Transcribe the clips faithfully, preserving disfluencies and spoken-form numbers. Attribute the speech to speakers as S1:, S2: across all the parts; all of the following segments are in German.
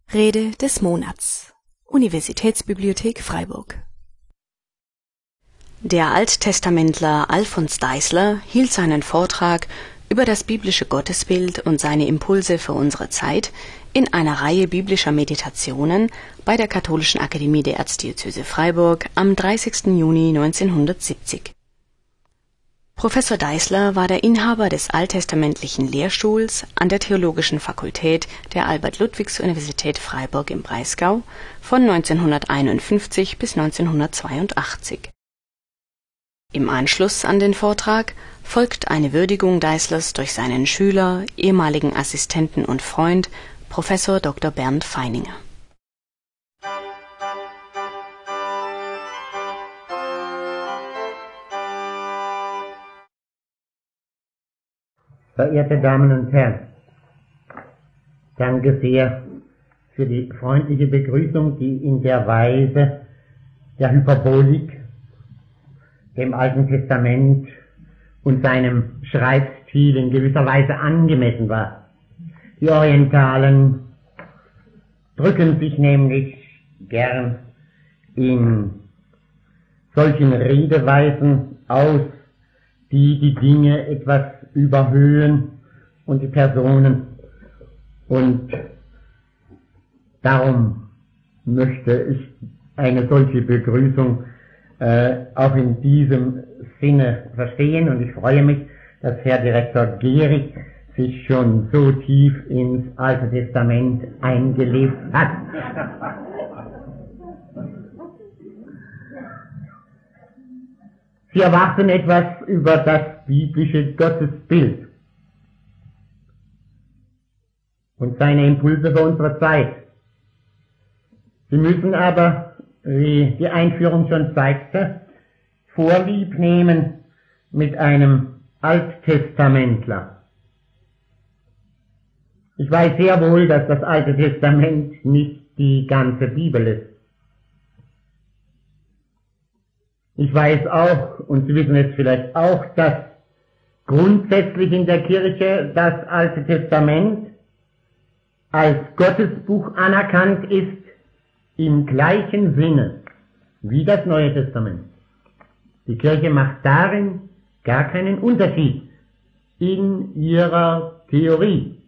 S1: Rede des Monats. Universitätsbibliothek Freiburg. Der Alttestamentler Alfons Deisler hielt seinen Vortrag über das biblische Gottesbild und seine Impulse für unsere Zeit in einer Reihe biblischer Meditationen bei der Katholischen Akademie der Erzdiözese Freiburg am dreißigsten Juni neunzehnhundertsiebzig. Professor Deisler war der Inhaber des alttestamentlichen Lehrstuhls an der Theologischen Fakultät der Albert-Ludwigs-Universität Freiburg im Breisgau von neunzehnhunderteinundfünfzig bis neunzehnhundertzweiundachtzig. Im Anschluss an den Vortrag folgt eine Würdigung Deislers durch seinen Schüler, ehemaligen Assistenten und Freund, Professor Doktor Bernd Feininger.
S2: Verehrte Damen und Herren, danke sehr für die freundliche Begrüßung, die in der Weise der Hyperbolik dem Alten Testament und seinem Schreibstil in gewisser Weise angemessen war. Die Orientalen drücken sich nämlich gern in solchen Redeweisen aus, die die Dinge etwas überhöhen und die Personen, und darum möchte ich eine solche Begrüßung äh, auch in diesem Sinne verstehen, und ich freue mich, dass Herr Direktor Gehrig sich schon so tief ins Alte Testament eingelebt hat. Sie erwarten etwas über das biblische Gottesbild und seine Impulse für unsere Zeit. Sie müssen aber, wie die Einführung schon zeigte, Vorlieb nehmen mit einem Alttestamentler. Ich weiß sehr wohl, dass das Alte Testament nicht die ganze Bibel ist. Ich weiß auch, und Sie wissen es vielleicht auch, dass grundsätzlich in der Kirche das Alte Testament als Gottesbuch anerkannt ist, im gleichen Sinne wie das Neue Testament. Die Kirche macht darin gar keinen Unterschied in ihrer Theorie.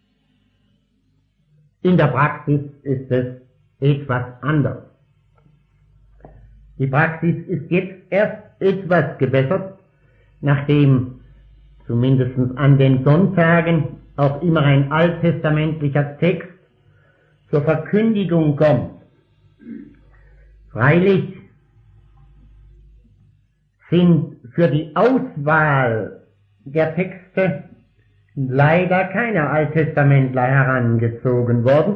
S2: In der Praxis ist es etwas anders. Die Praxis ist jetzt erst etwas gebessert, nachdem zumindest an den Sonntagen auch immer ein alttestamentlicher Text zur Verkündigung kommt. Freilich sind für die Auswahl der Texte leider keine Alttestamentler herangezogen worden,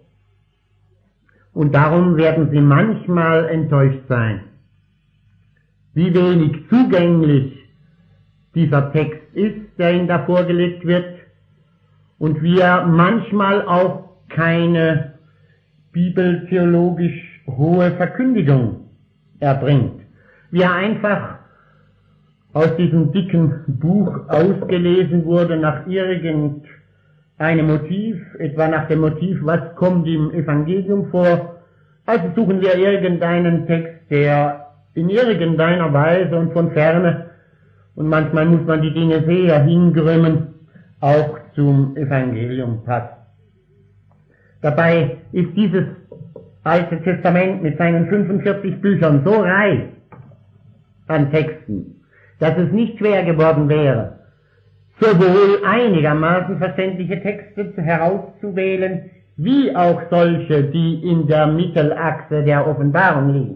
S2: und darum werden Sie manchmal enttäuscht sein, wie wenig zugänglich dieser Text ist, der Ihnen da vorgelegt wird, und wie er manchmal auch keine bibeltheologisch hohe Verkündigung erbringt, wie er einfach aus diesem dicken Buch ausgelesen wurde nach irgendeinem Motiv, etwa nach dem Motiv, was kommt im Evangelium vor. Also suchen wir irgendeinen Text, der in irgendeiner Weise und von ferne, und manchmal muss man die Dinge sehr hingrümmen, auch zum Evangelium passt. Dabei ist dieses Alte Testament mit seinen fünfundvierzig Büchern so reich an Texten, dass es nicht schwer geworden wäre, sowohl einigermaßen verständliche Texte herauszuwählen, wie auch solche, die in der Mittelachse der Offenbarung liegen.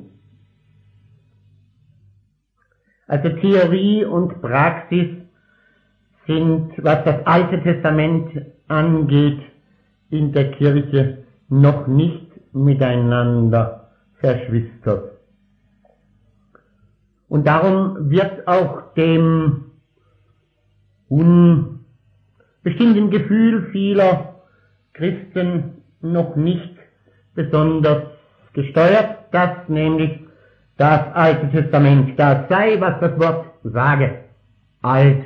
S2: Also Theorie und Praxis sind, was das Alte Testament angeht, in der Kirche noch nicht miteinander verschwistert. Und darum wird auch dem unbestimmten Gefühl vieler Christen noch nicht besonders gesteuert, dass nämlich das Alte Testament das sei, was das Wort sage, alt.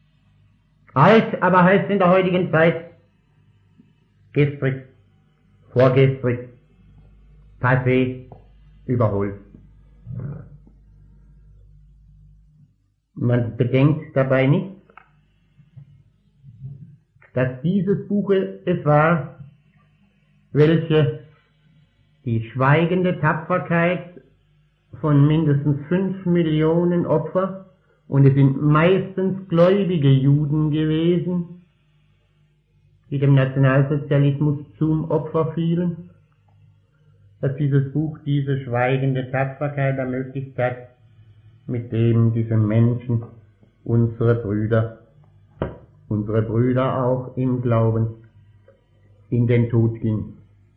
S2: Alt aber heißt in der heutigen Zeit gestrig. vorgestrig, passé, überholt. Man bedenkt dabei nicht, dass dieses Buch es war, welche die schweigende Tapferkeit von mindestens fünf Millionen Opfer, und es sind meistens gläubige Juden gewesen, die dem Nationalsozialismus zum Opfer fielen, dass dieses Buch diese schweigende Tapferkeit ermöglicht hat, mit dem diese Menschen, unsere Brüder, unsere Brüder auch im Glauben, in den Tod gingen.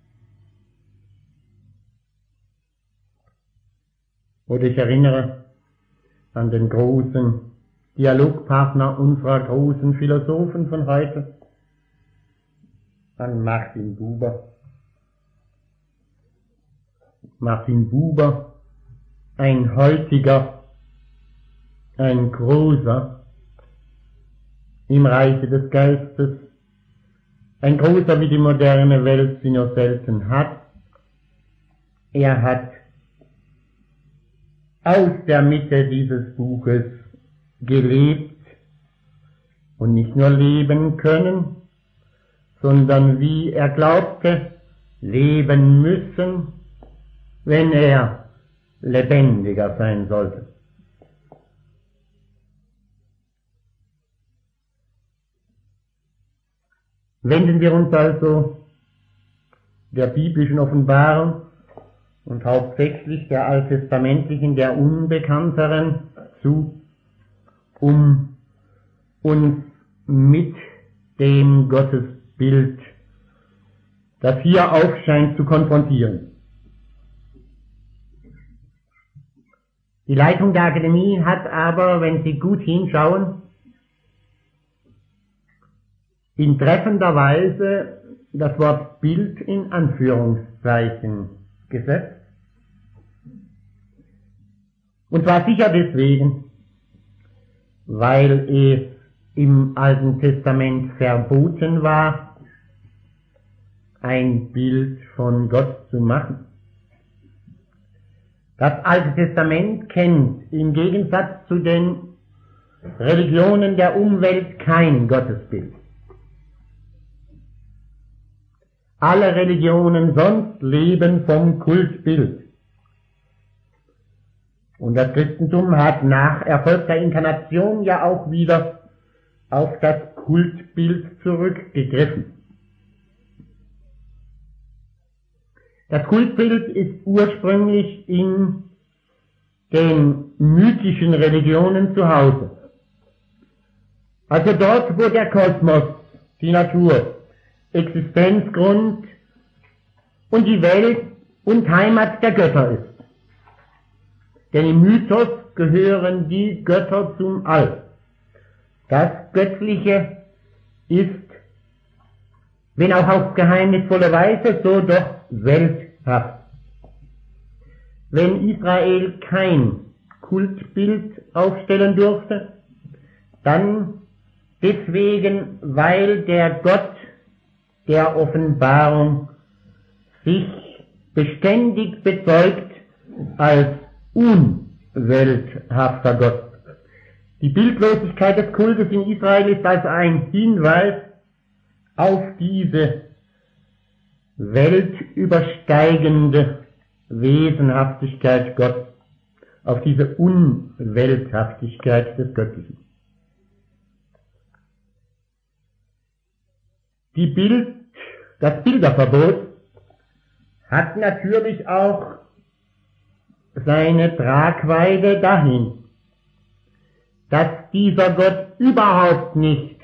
S2: Und ich erinnere an den großen Dialogpartner unserer großen Philosophen von heute, an Martin Buber. Martin Buber, ein heutiger, ein großer im Reiche des Geistes, ein großer, wie die moderne Welt sie nur selten hat. Er hat aus der Mitte dieses Buches gelebt und nicht nur leben können, sondern wie er glaubte, leben müssen, wenn er lebendiger sein sollte. Wenden wir uns also der biblischen Offenbarung und hauptsächlich der alttestamentlichen, der unbekannteren zu, um uns mit dem Gottesbild, das hier aufscheint, zu konfrontieren. Die Leitung der Akademie hat aber, wenn Sie gut hinschauen, in treffender Weise das Wort Bild in Anführungszeichen gesetzt. Und zwar sicher deswegen, weil es im Alten Testament verboten war, ein Bild von Gott zu machen. Das Alte Testament kennt im Gegensatz zu den Religionen der Umwelt kein Gottesbild. Alle Religionen sonst leben vom Kultbild. Und das Christentum hat nach erfolgter Inkarnation ja auch wieder auf das Kultbild zurückgegriffen. Das Kultbild ist ursprünglich in den mythischen Religionen zu Hause. Also dort, wo der Kosmos, die Natur, Existenzgrund und die Welt und Heimat der Götter ist. Denn im Mythos gehören die Götter zum All. Das Göttliche ist, wenn auch auf geheimnisvolle Weise, so doch welthaft. Wenn Israel kein Kultbild aufstellen durfte, dann deswegen, weil der Gott der Offenbarung sich beständig bezeugt als unwelthafter Gott. Die Bildlosigkeit des Kultes in Israel ist also ein Hinweis auf diese weltübersteigende Wesenhaftigkeit Gottes, auf diese Unwelthaftigkeit des Göttlichen. Die Bild, das Bilderverbot hat natürlich auch seine Tragweite dahin, dass dieser Gott überhaupt nicht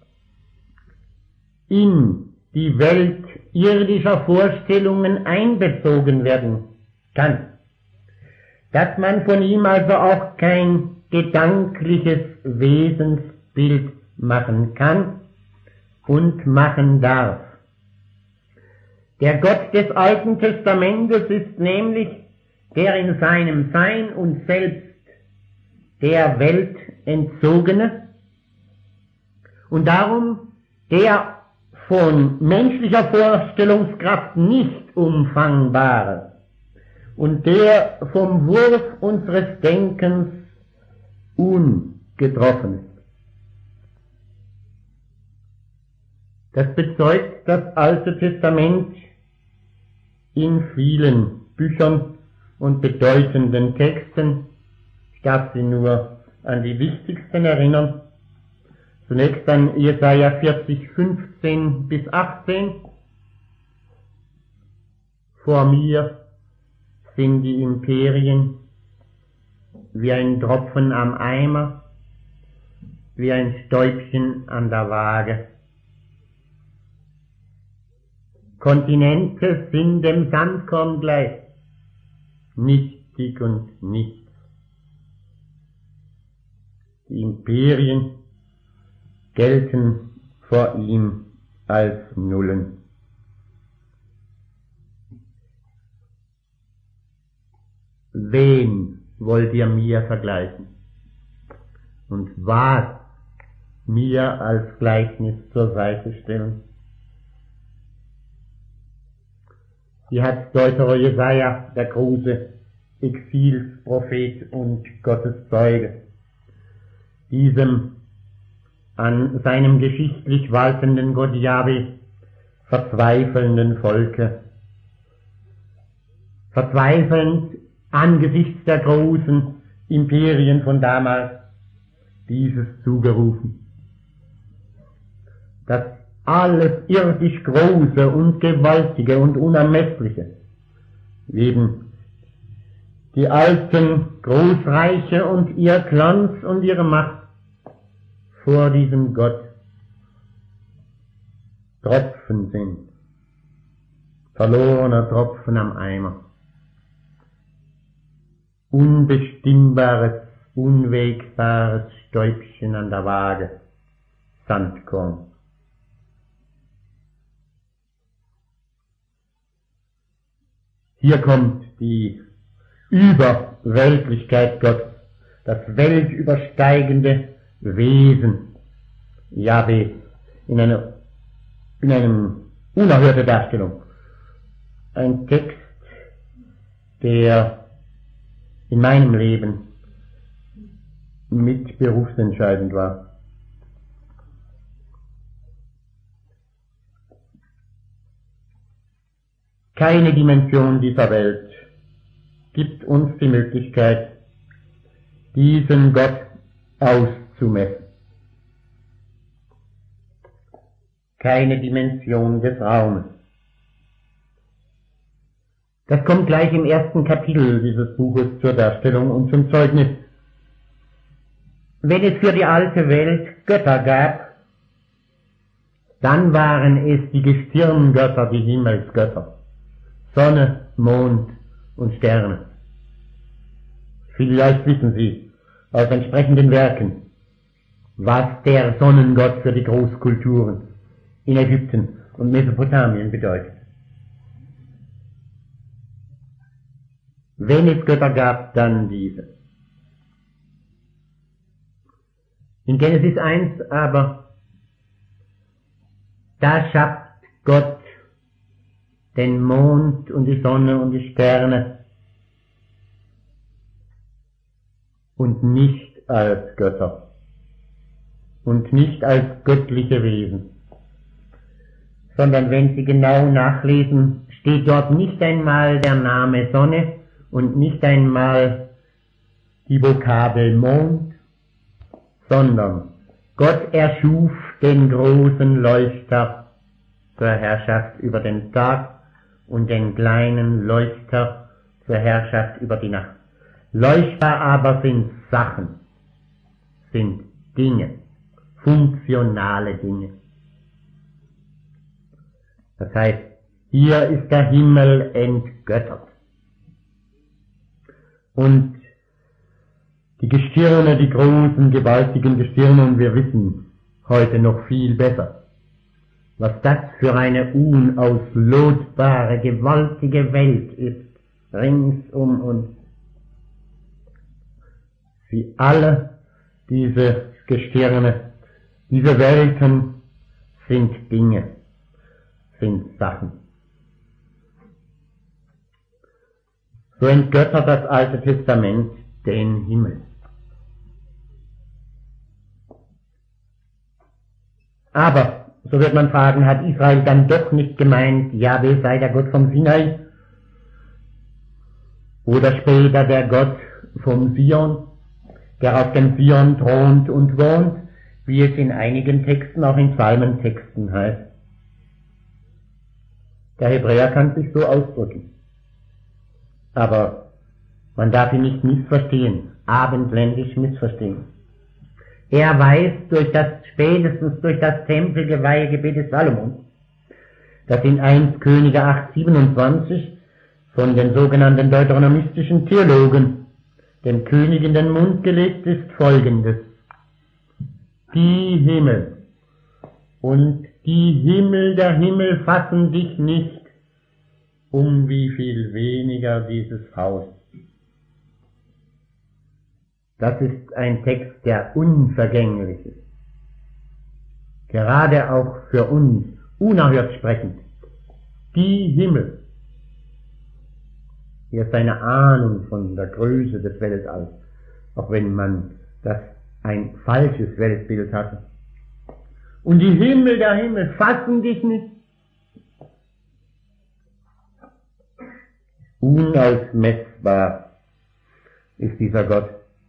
S2: in die Welt irdischer Vorstellungen einbezogen werden kann. Dass man von ihm also auch kein gedankliches Wesensbild machen kann und machen darf. Der Gott des Alten Testamentes ist nämlich der in seinem Sein und Selbst der Welt entzogene und darum der von menschlicher Vorstellungskraft nicht umfangbare und der vom Wurf unseres Denkens ungetroffen ist. Das bezeugt das Alte Testament in vielen Büchern und bedeutenden Texten. Ich darf Sie nur an die wichtigsten erinnern. Zunächst an Jesaja vierzig, fünfzehn bis achtzehn. Vor mir sind die Imperien wie ein Tropfen am Eimer, wie ein Stäubchen an der Waage. Kontinente sind dem Sandkorn gleich, nichtig und nichts. Die Imperien gelten vor ihm als Nullen. Wen wollt ihr mir vergleichen? Und was mir als Gleichnis zur Seite stellen? Hier hat Deuterer Jesaja, der große Exilsprophet und Gotteszeuge, diesem an seinem geschichtlich waltenden Gott Jahwe verzweifelnden Volke, verzweifelnd angesichts der großen Imperien von damals, dieses zugerufen, dass alles irdisch Große und Gewaltige und Unermessliche, eben die alten Großreiche und ihr Glanz und ihre Macht vor diesem Gott Tropfen sind, verlorener Tropfen am Eimer, unbestimmbares, unwägbares Stäubchen an der Waage, Sandkorn. Hier kommt die Überweltlichkeit Gottes, das weltübersteigende Wesen Jahwe in einer, in einem unerhörte Darstellung. Ein Text, der in meinem Leben mit berufsentscheidend war. Keine Dimension dieser Welt gibt uns die Möglichkeit, diesen Gott auszumessen. Keine Dimension des Raumes. Das kommt gleich im ersten Kapitel dieses Buches zur Darstellung und zum Zeugnis. Wenn es für die alte Welt Götter gab, dann waren es die Gestirngötter, die Himmelsgötter. Sonne, Mond und Sterne. Vielleicht wissen Sie aus entsprechenden Werken, was der Sonnengott für die Großkulturen in Ägypten und Mesopotamien bedeutet. Wenn es Götter gab, dann diese. In Genesis eins aber, da schafft Gott den Mond und die Sonne und die Sterne und nicht als Götter und nicht als göttliche Wesen, sondern wenn Sie genau nachlesen, steht dort nicht einmal der Name Sonne und nicht einmal die Vokabel Mond, sondern Gott erschuf den großen Leuchter zur Herrschaft über den Tag und den kleinen Leuchter zur Herrschaft über die Nacht. Leuchter aber sind Sachen, sind Dinge, funktionale Dinge. Das heißt, hier ist der Himmel entgöttert. Und die Gestirne, die großen, gewaltigen Gestirne, und wir wissen heute noch viel besser, was das für eine unauslotbare, gewaltige Welt ist, rings um uns. Sie alle, diese Gestirne, diese Welten sind Dinge, Herzenssachen. So entgöttert das Alte Testament den Himmel. Aber, so wird man fragen, hat Israel dann doch nicht gemeint, Jahwe sei der Gott vom Sinai? Oder später der Gott vom Sion, der auf dem Sion thront und wohnt, wie es in einigen Texten, auch in Psalmentexten heißt. Der Hebräer kann sich so ausdrücken. Aber man darf ihn nicht missverstehen, abendländisch missverstehen. Er weiß durch das, spätestens durch das Tempelgeweihegebet des Salomon, das in erster Könige acht siebenundzwanzig von den sogenannten deuteronomistischen Theologen dem König in den Mund gelegt ist, folgendes: Die Himmel und die Himmel der Himmel fassen dich nicht, um wie viel weniger dieses Haus. Das ist ein Text, der unvergänglich ist. Gerade auch für uns unerhört sprechend. Die Himmel. Hier ist eine Ahnung von der Größe des Weltalls, auch wenn man das ein falsches Weltbild hatte. Und die Himmel der Himmel fassen dich nicht. Unausmessbar ist dieser Gott.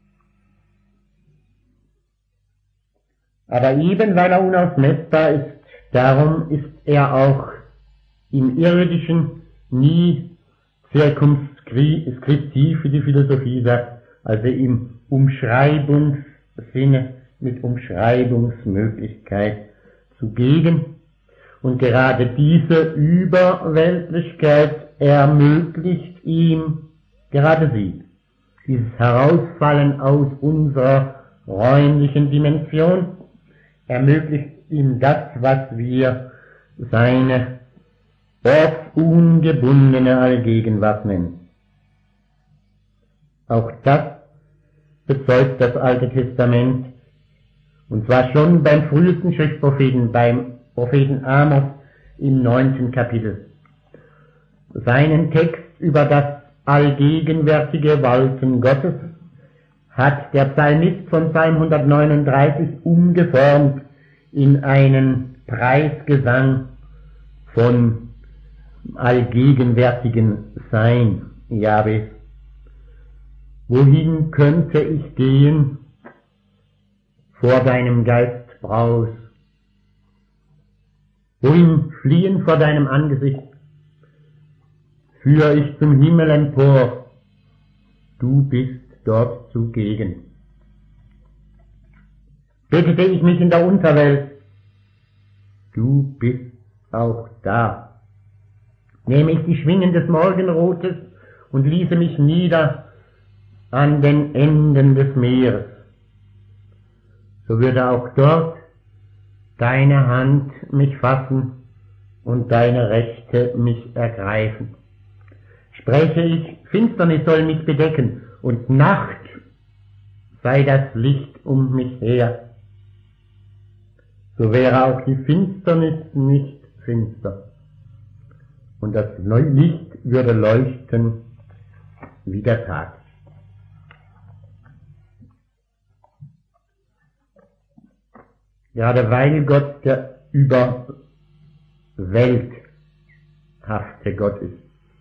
S2: Aber eben weil er unausmessbar ist, darum ist er auch im Irdischen nie zirkumskriptiv, wie die Philosophie sagt, also im Umschreibungssinne, mit Umschreibungsmöglichkeit zugegen. Und gerade diese Überweltlichkeit ermöglicht ihm, gerade sie, dieses Herausfallen aus unserer räumlichen Dimension, ermöglicht ihm das, was wir seine ortsungebundene Allgegenwart nennen. Auch das bezeugt das Alte Testament, und zwar schon beim frühesten Schriftpropheten, beim Propheten Amos im neunten Kapitel. Seinen Text über das allgegenwärtige Walten Gottes hat der Psalmist von Psalm hundertneununddreißig umgeformt in einen Preisgesang von allgegenwärtigen Sein Jahwes. Wohin könnte ich gehen vor deinem Geistbraus? Wohin fliehen vor deinem Angesicht? Führ ich zum Himmel empor, du bist dort zugegen. Betete ich mich in der Unterwelt, du bist auch da. Nehme ich die Schwingen des Morgenrotes und ließe mich nieder an den Enden des Meeres, so würde auch dort deine Hand mich fassen und deine Rechte mich ergreifen. Spreche ich, Finsternis soll mich bedecken, und Nacht sei das Licht um mich her, so wäre auch die Finsternis nicht finster, und das Licht würde leuchten wie der Tag. Gerade weil Gott der überwelthafte Gott ist,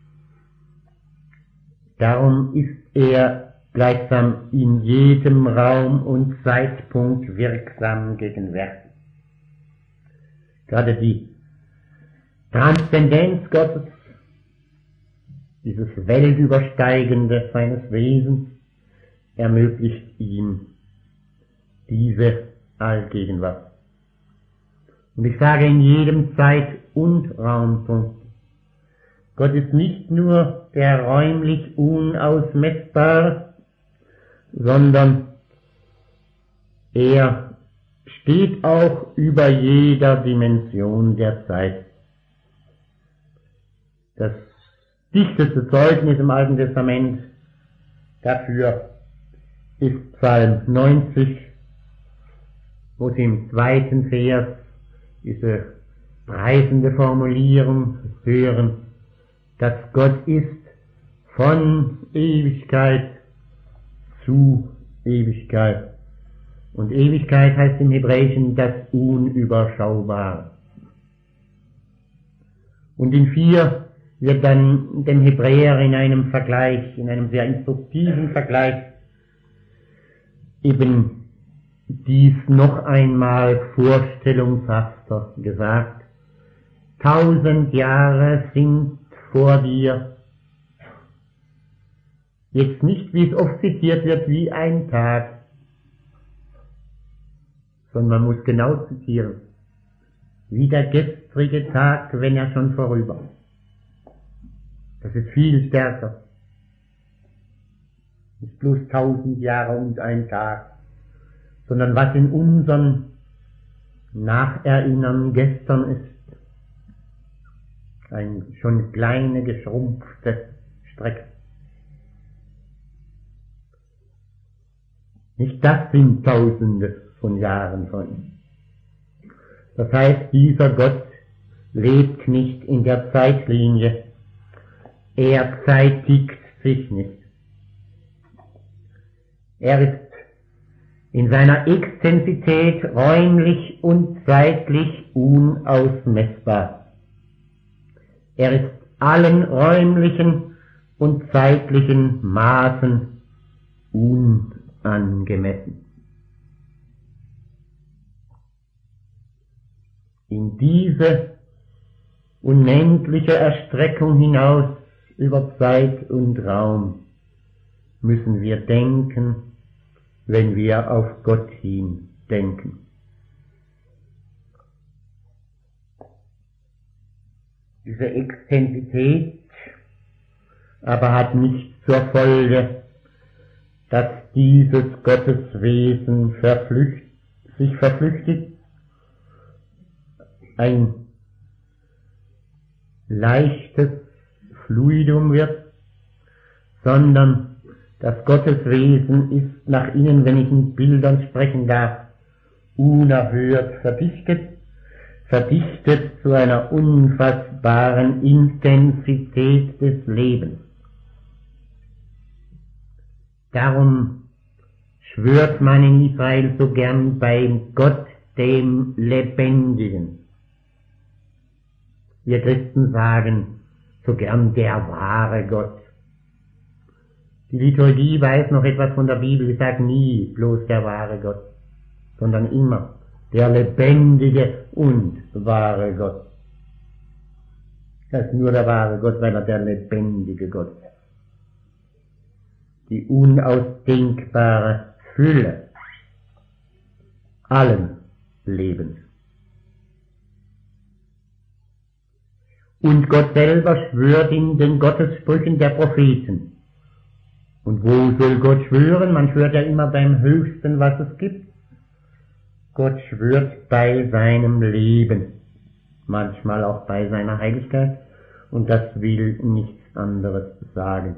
S2: darum ist er gleichsam in jedem Raum und Zeitpunkt wirksam gegenwärtig. Gerade die Transzendenz Gottes, dieses Weltübersteigende seines Wesens, ermöglicht ihm diese Allgegenwart. Und ich sage in jedem Zeit- und Raumpunkt, Gott ist nicht nur der räumlich Unausmessbare, sondern er steht auch über jeder Dimension der Zeit. Das dichteste Zeugnis im Alten Testament dafür ist Psalm neunzig, wo sie im zweiten Vers diese preisende Formulierung hören, dass Gott ist von Ewigkeit zu Ewigkeit. Und Ewigkeit heißt im Hebräischen das Unüberschaubare. Und in vier wird dann dem Hebräer in einem Vergleich, in einem sehr instruktiven Vergleich, eben dies noch einmal vorstellungshafter gesagt. Tausend Jahre sind vor dir. Jetzt nicht, wie es oft zitiert wird, wie ein Tag, sondern man muss genau zitieren, wie der gestrige Tag, wenn er schon vorüber ist. Das ist viel stärker. Nicht bloß tausend Jahre und ein Tag, sondern was in unserem Nacherinnern gestern ist. Eine schon kleine, geschrumpfte Strecke. Nicht das sind Tausende von Jahren von ihm. Das heißt, dieser Gott lebt nicht in der Zeitlinie. Er zeitigt sich nicht. Er ist in seiner Extensität räumlich und zeitlich unausmessbar. Er ist allen räumlichen und zeitlichen Maßen unangemessen. In diese unendliche Erstreckung hinaus über Zeit und Raum müssen wir denken, wenn wir auf Gott hin denken. Diese Extensität aber hat nicht zur Folge, dass dieses Gotteswesen verflücht, sich verflüchtigt, ein leichtes Fluidum wird, sondern das Gotteswesen ist nach innen, wenn ich in Bildern sprechen darf, unerhört verdichtet, verdichtet zu einer unfassbaren Intensität des Lebens. Darum schwört man in Israel so gern bei Gott, dem Lebendigen. Wir Christen sagen so gern der wahre Gott. Die Liturgie weiß noch etwas von der Bibel, sie sagt nie bloß der wahre Gott, sondern immer der lebendige und wahre Gott. Das ist nur der wahre Gott, weil er der lebendige Gott ist. Die unausdenkbare Fülle allen Lebens. Und Gott selber schwört in den Gottessprüchen der Propheten. Und wo soll Gott schwören? Man schwört ja immer beim Höchsten, was es gibt. Gott schwört bei seinem Leben, manchmal auch bei seiner Heiligkeit, und das will nichts anderes sagen.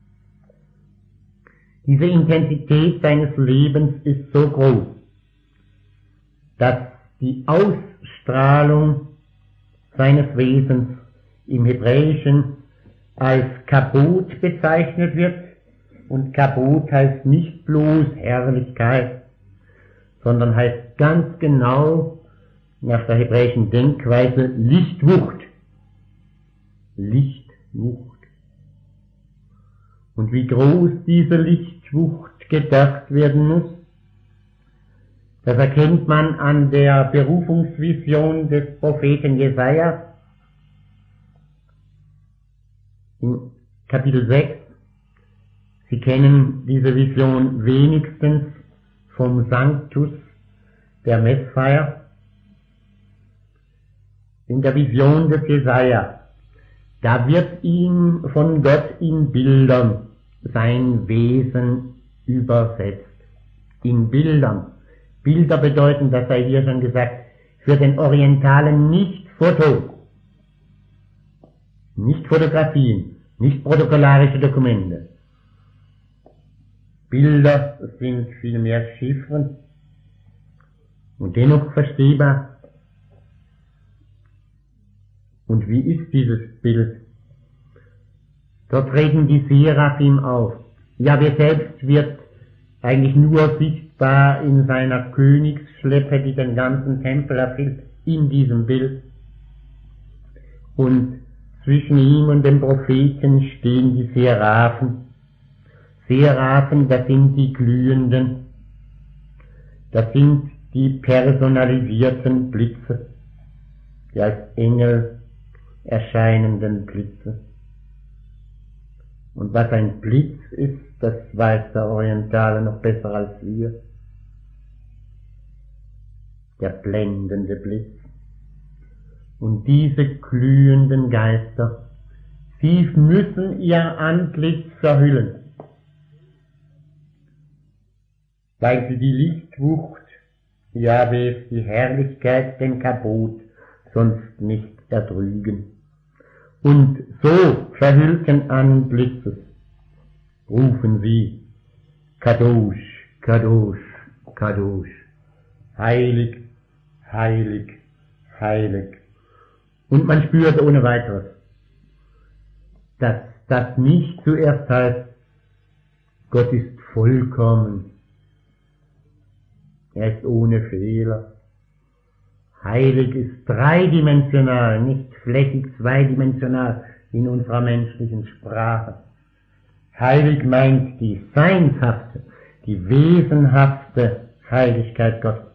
S2: Diese Intensität seines Lebens ist so groß, dass die Ausstrahlung seines Wesens im Hebräischen als Kabot bezeichnet wird, und Kabot heißt nicht bloß Herrlichkeit, sondern heißt ganz genau nach der hebräischen Denkweise Lichtwucht. Lichtwucht. Und wie groß diese Lichtwucht gedacht werden muss, das erkennt man an der Berufungsvision des Propheten Jesaja in Kapitel sechs. Sie kennen diese Vision wenigstens vom Sanctus der Messfeier. In der Vision des Jesaja, da wird ihm von Gott in Bildern sein Wesen übersetzt. In Bildern. Bilder bedeuten, das sei hier schon gesagt, für den Orientalen nicht Foto, nicht Fotografien, nicht protokollarische Dokumente. Bilder sind vielmehr Chiffren und dennoch verstehbar. Und wie ist dieses Bild? Dort treten die Seraphim auf. Jahwe selbst wird eigentlich nur sichtbar in seiner Königsschleppe, die den ganzen Tempel erfüllt, in diesem Bild. Und zwischen ihm und dem Propheten stehen die Seraphen. Seraphen, das sind die Glühenden, das sind die personalisierten Blitze, die als Engel erscheinenden Blitze. Und was ein Blitz ist, das weiß der Orientale noch besser als wir. Der blendende Blitz. Und diese glühenden Geister, sie müssen ihr Antlitz verhüllen, weil sie die Lichtwucht, Jahwes, die Herrlichkeit, den Kabot sonst nicht ertrügen. Und so verhüllten Antlitzes rufen sie, Kadosh, Kadosh, Kadosh, heilig, heilig, heilig. Und man spürt ohne weiteres, dass das nicht zuerst heißt, Gott ist vollkommen, er ist ohne Fehler. Heilig ist dreidimensional, nicht flächig zweidimensional in unserer menschlichen Sprache. Heilig meint die seinshafte, die wesenhafte Heiligkeit Gottes.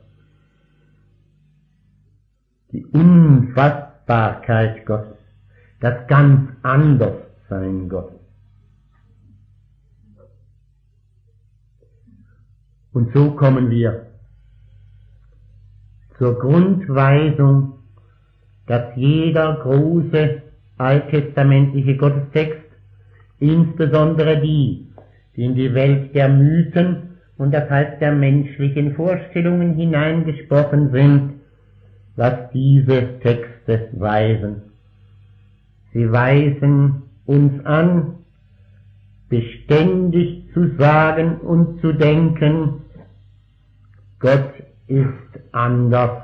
S2: Die Unfassbarkeit Gottes, das ganz Anderssein Gottes. Und so kommen wir zur Grundweisung, dass jeder große alttestamentliche Gottestext, insbesondere die, die in die Welt der Mythen und das heißt der menschlichen Vorstellungen hineingesprochen sind, was diese Texte weisen. Sie weisen uns an, beständig zu sagen und zu denken, Gott ist anders.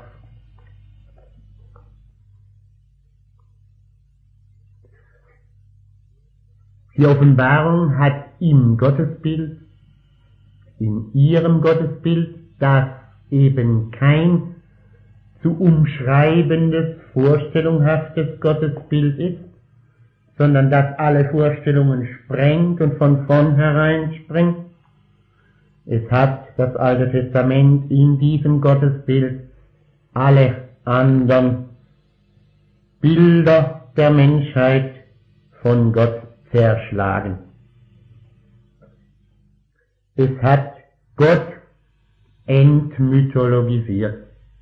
S2: Die Offenbarung hat im Gottesbild, in ihrem Gottesbild, das eben kein zu umschreibendes, vorstellunghaftes Gottesbild ist, sondern das alle Vorstellungen sprengt und von vornherein sprengt. Es hat das Alte Testament in diesem Gottesbild alle anderen Bilder der Menschheit von Gott zerschlagen. Es hat Gott entmythologisiert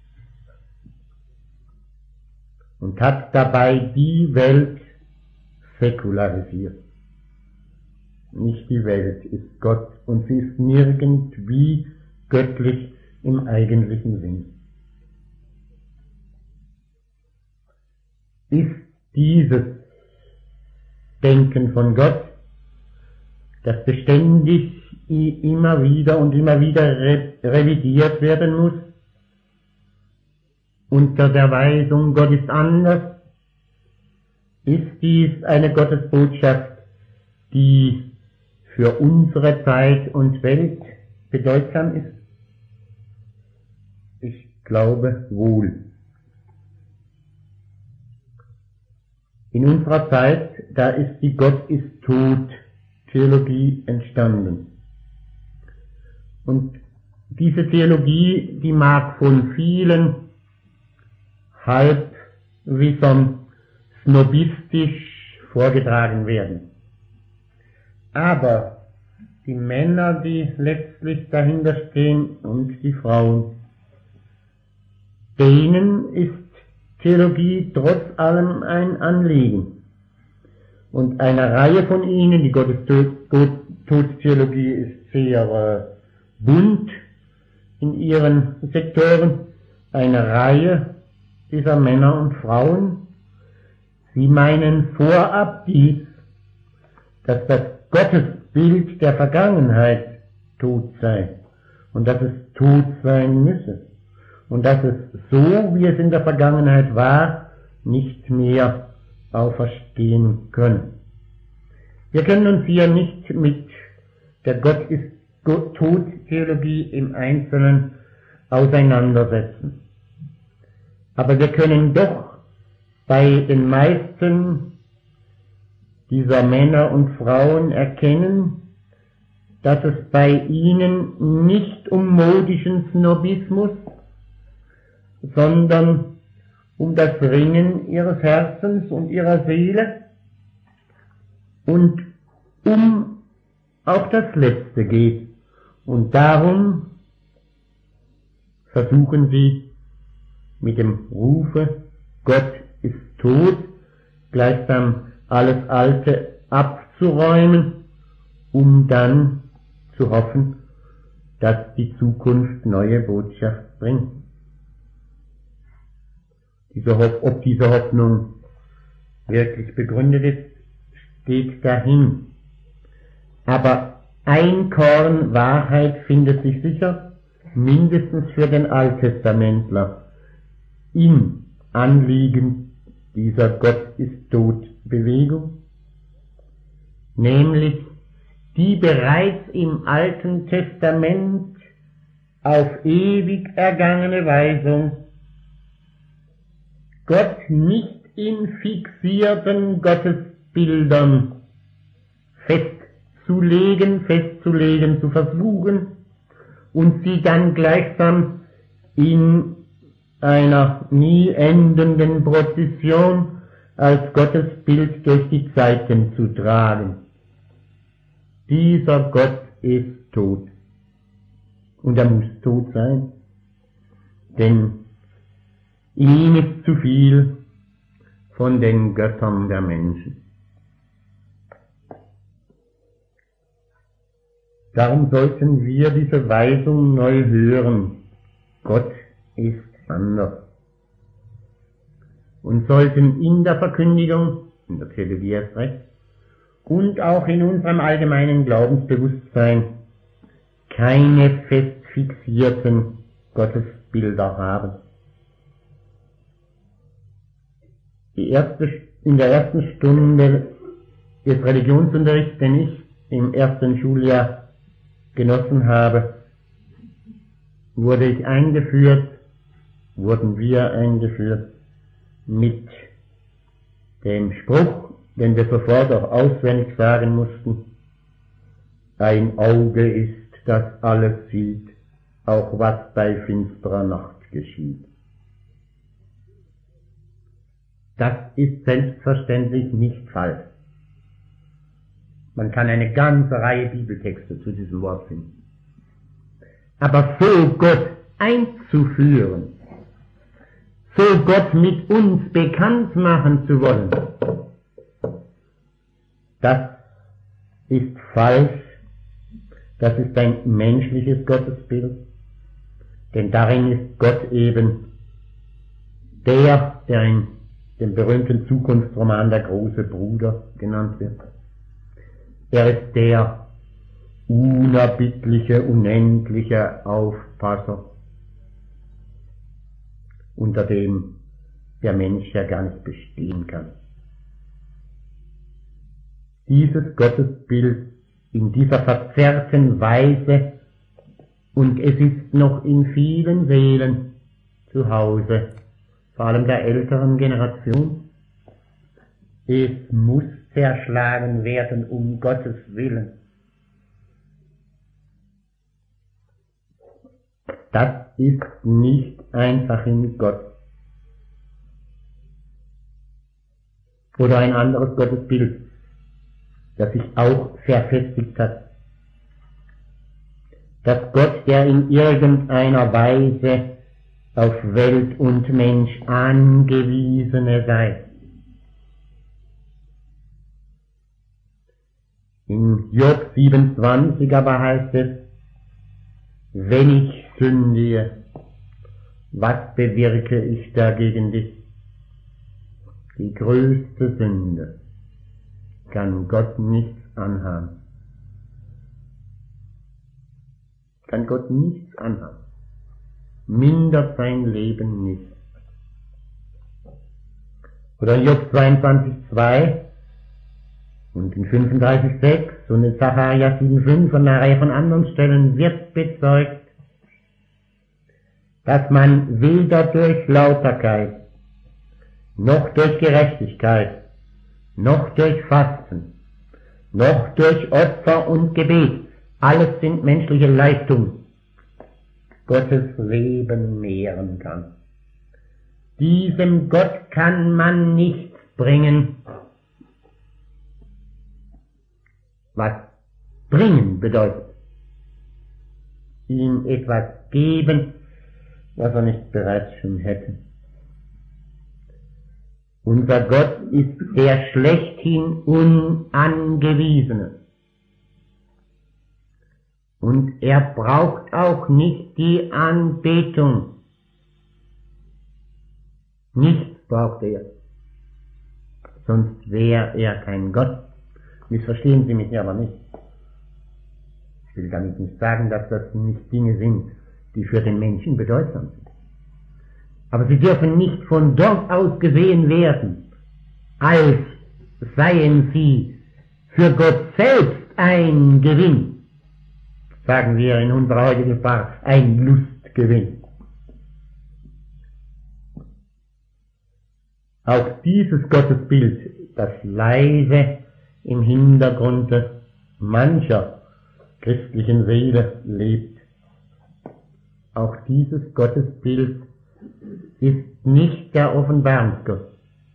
S2: und hat dabei die Welt säkularisiert. Nicht die Welt ist Gott und sie ist nirgendwie göttlich im eigentlichen Sinn. Ist dieses Denken von Gott, das beständig immer wieder und immer wieder re- revidiert werden muss, unter der Weisung, Gott ist anders, ist dies eine Gottesbotschaft, die für unsere Zeit und Welt bedeutsam ist? Ich glaube wohl. In unserer Zeit, da ist die Gott ist tot Theologie entstanden. Und diese Theologie, die mag von vielen halb wie so snobistisch vorgetragen werden. Aber die Männer, die letztlich dahinter stehen und die Frauen, denen ist Theologie trotz allem ein Anliegen. Und eine Reihe von ihnen, die Gottestheologie ist sehr äh, bunt in ihren Sektoren, eine Reihe dieser Männer und Frauen, sie meinen vorab dies, dass das Gottesbild der Vergangenheit tot sei und dass es tot sein müsse und dass es so, wie es in der Vergangenheit war, nicht mehr auferstehen können. Wir können uns hier nicht mit der Gott ist tot Theologie im Einzelnen auseinandersetzen. Aber wir können doch bei den meisten dieser Männer und Frauen erkennen, dass es bei ihnen nicht um modischen Snobismus, sondern um das Ringen ihres Herzens und ihrer Seele und um auch das Letzte geht. Und darum versuchen sie mit dem Rufe, Gott ist tot, gleichsam alles Alte abzuräumen, um dann zu hoffen, dass die Zukunft neue Botschaft bringt. Diese Ho- ob diese Hoffnung wirklich begründet ist, steht dahin. Aber ein Korn Wahrheit findet sich sicher, mindestens für den Alttestamentler, im Anliegen dieser Gott ist tot Bewegung, nämlich die bereits im Alten Testament auf ewig ergangene Weisung, Gott nicht in fixierten Gottesbildern festzulegen, festzulegen, zu versuchen und sie dann gleichsam in einer nie endenden Prozession als Gottesbild durch die Zeiten zu tragen. Dieser Gott ist tot. Und er muss tot sein, denn ihm ist zu viel von den Göttern der Menschen. Darum sollten wir diese Weisung neu hören. Gott ist anders. Und sollten in der Verkündigung, in der Theologie erst recht, und auch in unserem allgemeinen Glaubensbewusstsein keine fest fixierten Gottesbilder haben. Die erste, in der ersten Stunde des Religionsunterrichts, den ich im ersten Schuljahr genossen habe, wurde ich eingeführt, wurden wir eingeführt mit dem Spruch, den wir sofort auch auswendig sagen mussten: Ein Auge ist, das alles sieht, auch was bei finsterer Nacht geschieht. Das ist selbstverständlich nicht falsch. Man kann eine ganze Reihe Bibeltexte zu diesem Wort finden. Aber so Gott einzuführen, so Gott mit uns bekannt machen zu wollen, das ist falsch, das ist ein menschliches Gottesbild, denn darin ist Gott eben der, der in dem berühmten Zukunftsroman der große Bruder genannt wird. Er ist der unerbittliche, unendliche Aufpasser, unter dem der Mensch ja gar nicht bestehen kann. Dieses Gottesbild in dieser verzerrten Weise, und es ist noch in vielen Seelen zu Hause, vor allem der älteren Generation, es muss zerschlagen werden, um Gottes Willen. Das ist nicht einfach in Gott. Oder ein anderes Gottesbild, das sich auch verfestigt hat. Dass Gott, der in irgendeiner Weise auf Welt und Mensch angewiesene sei. In Job siebenundzwanzig aber heißt es: Wenn ich sündige, was bewirke ich da gegen dich? Die größte Sünde kann Gott nichts anhaben. Kann Gott nichts anhaben. Mindert sein Leben nicht. Oder in Job zweiundzwanzig zwei und in fünfunddreißig sechs und in Sacharja sieben fünf und einer Reihe von anderen Stellen wird bezeugt, dass man weder durch Lauterkeit, noch durch Gerechtigkeit, noch durch Fasten, noch durch Opfer und Gebet, alles sind menschliche Leistungen, Gottes Leben mehren kann. Diesem Gott kann man nichts bringen. Was bringen bedeutet, ihm etwas geben, was er nicht bereits schon hätte. Unser Gott ist der schlechthin Unangewiesene. Und er braucht auch nicht die Anbetung. Nichts braucht er. Sonst wäre er kein Gott. Missverstehen Sie mich aber nicht. Ich will damit nicht sagen, dass das nicht Dinge sind, die für den Menschen bedeutsam sind. Aber sie dürfen nicht von dort aus gesehen werden, als seien sie für Gott selbst ein Gewinn. Sagen wir in unserer heutigen Sprache, ein Lustgewinn. Auch dieses Gottesbild, das leise im Hintergrund mancher christlichen Seele lebt, auch dieses Gottesbild ist nicht der Offenbarungsgott.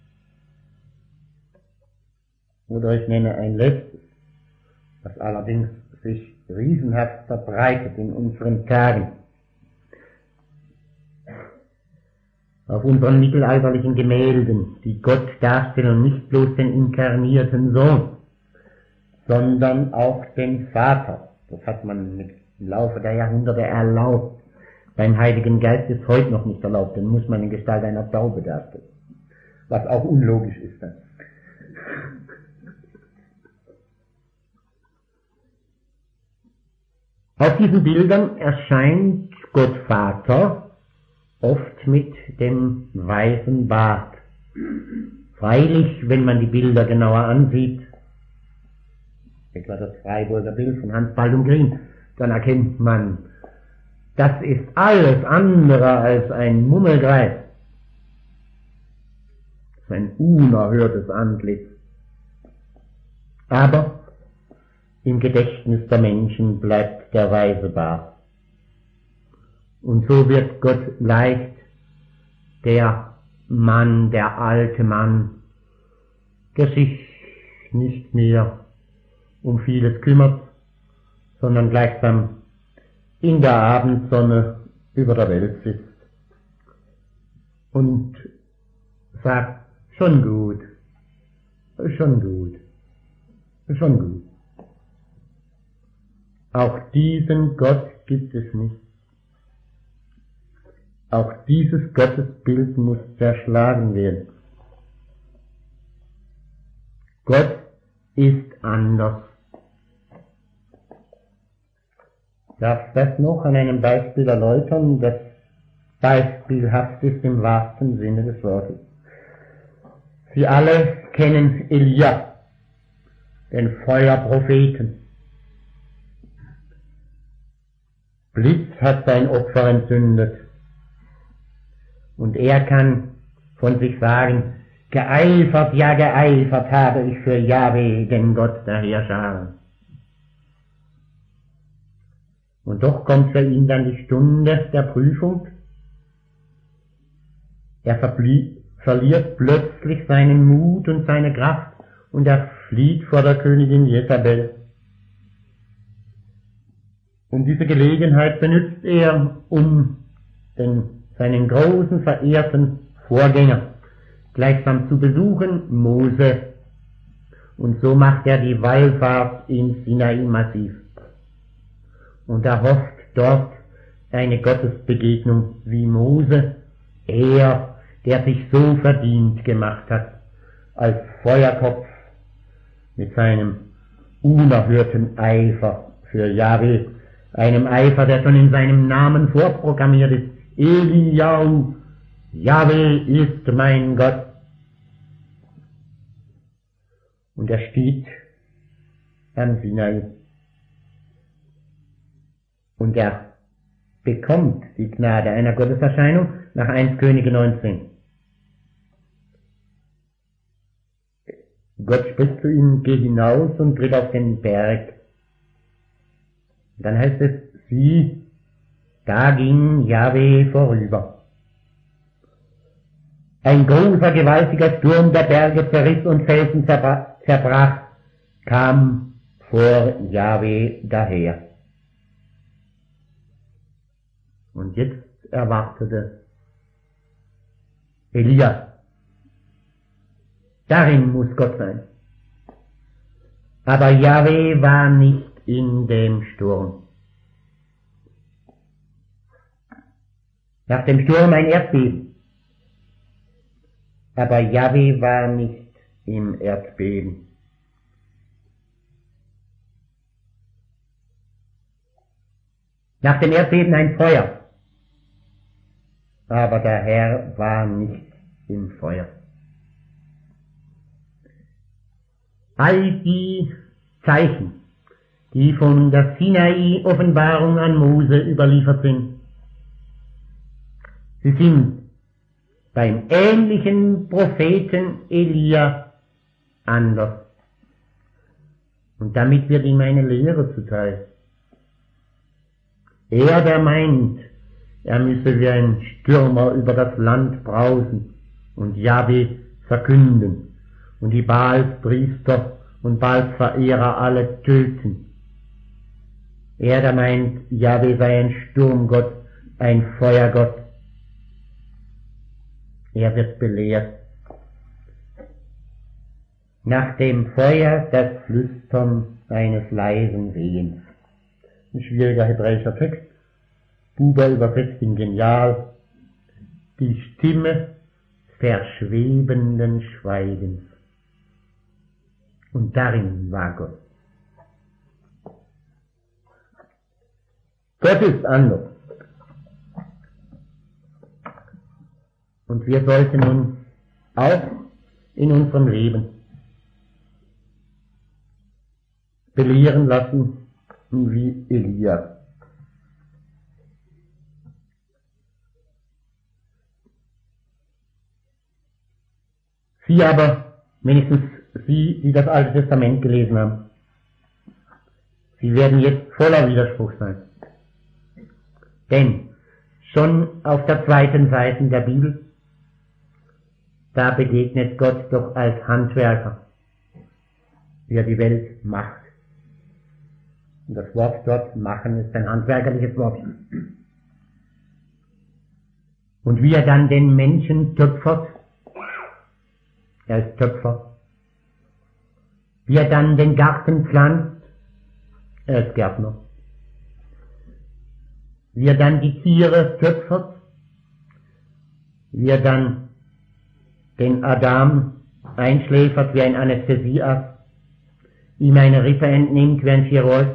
S2: Oder ich nenne ein letztes, das allerdings sich riesenhaft verbreitet in unseren Tagen. Auf unseren mittelalterlichen Gemälden, die Gott darstellen, nicht bloß den inkarnierten Sohn, sondern auch den Vater. Das hat man im Laufe der Jahrhunderte erlaubt. Beim Heiligen Geist ist heute noch nicht erlaubt, den muss man in Gestalt einer Taube darstellen. Was auch unlogisch ist dann. Auf diesen Bildern erscheint Gott Vater oft mit dem weißen Bart. Freilich, wenn man die Bilder genauer ansieht, etwa das Freiburger Bild von Hans Baldung Grien, dann erkennt man, das ist alles andere als ein Mummelgreis. Das ist ein unerhörtes Antlitz. Aber im Gedächtnis der Menschen bleibt der weiße Bart. Und so wird Gott leicht der Mann, der alte Mann, der sich nicht mehr um vieles kümmert, sondern gleichsam in der Abendsonne über der Welt sitzt und sagt, schon gut, schon gut, schon gut. Auch diesen Gott gibt es nicht. Auch dieses Gottesbild muss zerschlagen werden. Gott ist anders. Ich darf das noch an einem Beispiel erläutern, das beispielhaft ist im wahrsten Sinne des Wortes. Sie alle kennen Elia, den Feuerpropheten. Blitz hat sein Opfer entzündet. Und er kann von sich sagen, geeifert, ja geeifert habe ich für Jahwe, den Gott der Heerscharen. Und doch kommt für ihn dann die Stunde der Prüfung. Er verliert plötzlich seinen Mut und seine Kraft und er flieht vor der Königin Jezabel. Und diese Gelegenheit benutzt er, um den, seinen großen, verehrten Vorgänger gleichsam zu besuchen, Mose. Und so macht er die Wallfahrt ins Sinai-Massiv. Und er hofft dort eine Gottesbegegnung wie Mose, er, der sich so verdient gemacht hat, als Feuerkopf mit seinem unerhörten Eifer für Jahwe, einem Eifer, der schon in seinem Namen vorprogrammiert ist, Eliyahu, Jahwe ist mein Gott. Und er steht am Sinai. Und er bekommt die Gnade einer Gotteserscheinung nach erster Könige neunzehn. Gott spricht zu ihm, geh hinaus und tritt auf den Berg. Und dann heißt es, sieh, da ging Jahwe vorüber. Ein großer, gewaltiger Sturm der Berge zerriss und Felsen zerbra- zerbrach, kam vor Jahwe daher. Und jetzt erwartete Elia. Darin muss Gott sein. Aber Jahwe war nicht in dem Sturm. Nach dem Sturm ein Erdbeben. Aber Jahwe war nicht im Erdbeben. Nach dem Erdbeben ein Feuer. Aber der Herr war nicht im Feuer. All die Zeichen, die von der Sinai-Offenbarung an Mose überliefert sind, sie sind beim ähnlichen Propheten Elia anders. Und damit wird ihm eine Lehre zuteil. Er, der meint, er müsse wie ein Stürmer über das Land brausen und Jahwe verkünden und die Baalspriester und Baalsverehrer alle töten. Er, der meint, Jahwe sei ein Sturmgott, ein Feuergott. Er wird belehrt. Nach dem Feuer das Flüstern eines leisen Wehens. Ein schwieriger hebräischer Text. Buber übersetzt ihn genial. Die Stimme verschwebenden Schweigens. Und darin war Gott. Gott ist anders. Und wir sollten uns auch in unserem Leben belehren lassen wie Elia. Sie aber, wenigstens Sie, die das Alte Testament gelesen haben, sie werden jetzt voller Widerspruch sein. Denn schon auf der zweiten Seite der Bibel, da begegnet Gott doch als Handwerker, wie er die Welt macht. Und das Wort dort, machen, ist ein handwerkliches Wort. Und wie er dann den Menschen töpfert, er ist Töpfer. Wie er dann den Garten pflanzt, er ist Gärtner. Wie er dann die Tiere töpfert, wie er dann den Adam einschläfert wie ein Anästhesiearzt, ihm eine Rippe entnimmt wie ein Chirurg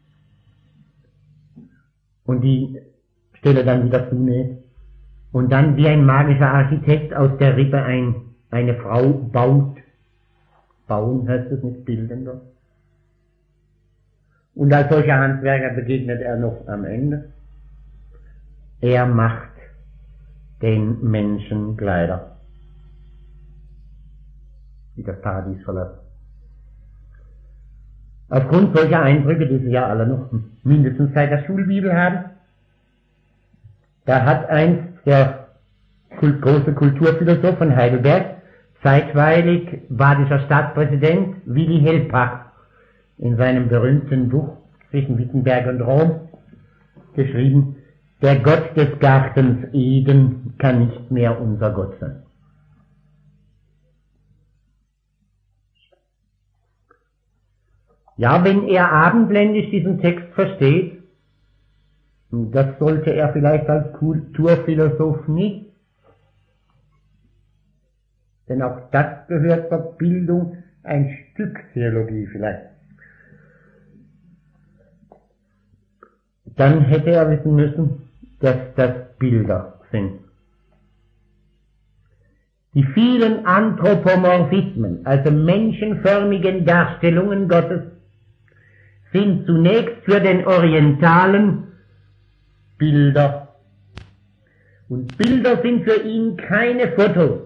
S2: und die Stelle dann wieder zunäht und dann wie ein magischer Architekt aus der Rippe ein, eine Frau baut. Bauen heißt es nicht, bildender. Und als solcher Handwerker begegnet er noch am Ende. Er macht den Menschen Kleider, die das Paradies verlassen. Aufgrund solcher Eindrücke, die Sie ja alle noch mindestens seit der Schulbibel haben, da hat einst der große Kulturphilosoph von Heidelberg, zeitweilig badischer Staatspräsident Willy Hellbach, in seinem berühmten Buch Zwischen Wittenberg und Rom geschrieben, der Gott des Gartens Eden kann nicht mehr unser Gott sein. Ja, wenn er abendländisch diesen Text versteht, das sollte er vielleicht als Kulturphilosoph nicht, denn auch das gehört zur Bildung, ein Stück Theologie vielleicht. Dann hätte er wissen müssen, dass das Bilder sind. Die vielen Anthropomorphismen, also menschenförmigen Darstellungen Gottes, sind zunächst für den Orientalen Bilder. Und Bilder sind für ihn keine Fotos.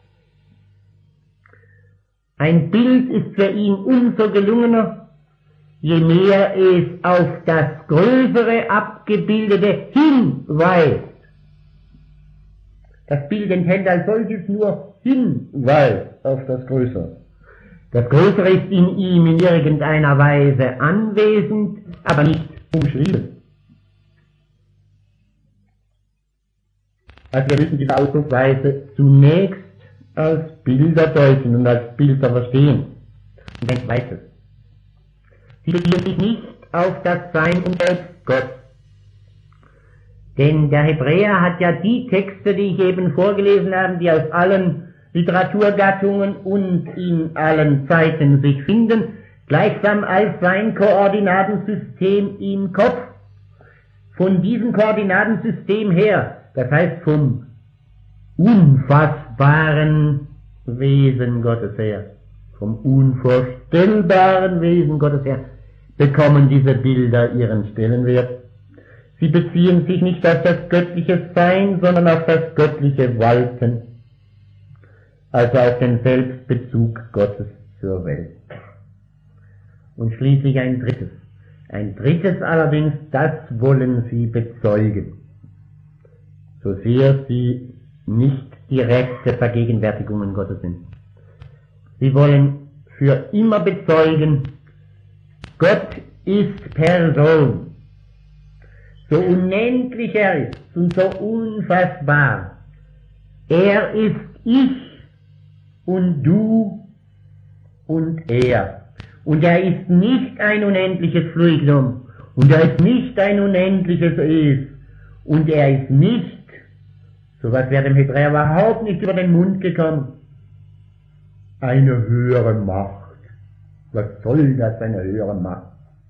S2: Ein Bild ist für ihn umso gelungener, je mehr es auf das größere Abgebildete hinweist. Das Bild enthält als solches nur Hinweis auf das Größere. Das Größere ist in ihm in irgendeiner Weise anwesend, aber nicht umschrieben. Also wir müssen diese Ausdrucksweise zunächst als Bilder deuten und als Bilder verstehen. Und ein zweites. Sie beziehen sich nicht auf das Sein und Selbst Gott. Denn der Hebräer hat ja die Texte, die ich eben vorgelesen habe, die aus allen Literaturgattungen und in allen Zeiten sich finden, gleichsam als sein Koordinatensystem im Kopf. Von diesem Koordinatensystem her, das heißt vom unfassbaren Wesen Gottes her, vom unvorstellbaren Wesen Gottes her, bekommen diese Bilder ihren Stellenwert. Sie beziehen sich nicht auf das göttliche Sein, sondern auf das göttliche Walten, also auf den Selbstbezug Gottes zur Welt. Und schließlich ein drittes. Ein drittes allerdings, das wollen sie bezeugen, so sehr sie nicht direkte Vergegenwärtigungen Gottes sind. Sie wollen für immer bezeugen, Gott ist Person. So unendlich er ist und so unfassbar. Er ist ich und du und er. Und er ist nicht ein unendliches Fluidum und er ist nicht ein unendliches Es und er ist nicht, sowas wäre dem Hebräer überhaupt nicht über den Mund gekommen, eine höhere Macht. Was soll das, eine höhere Macht?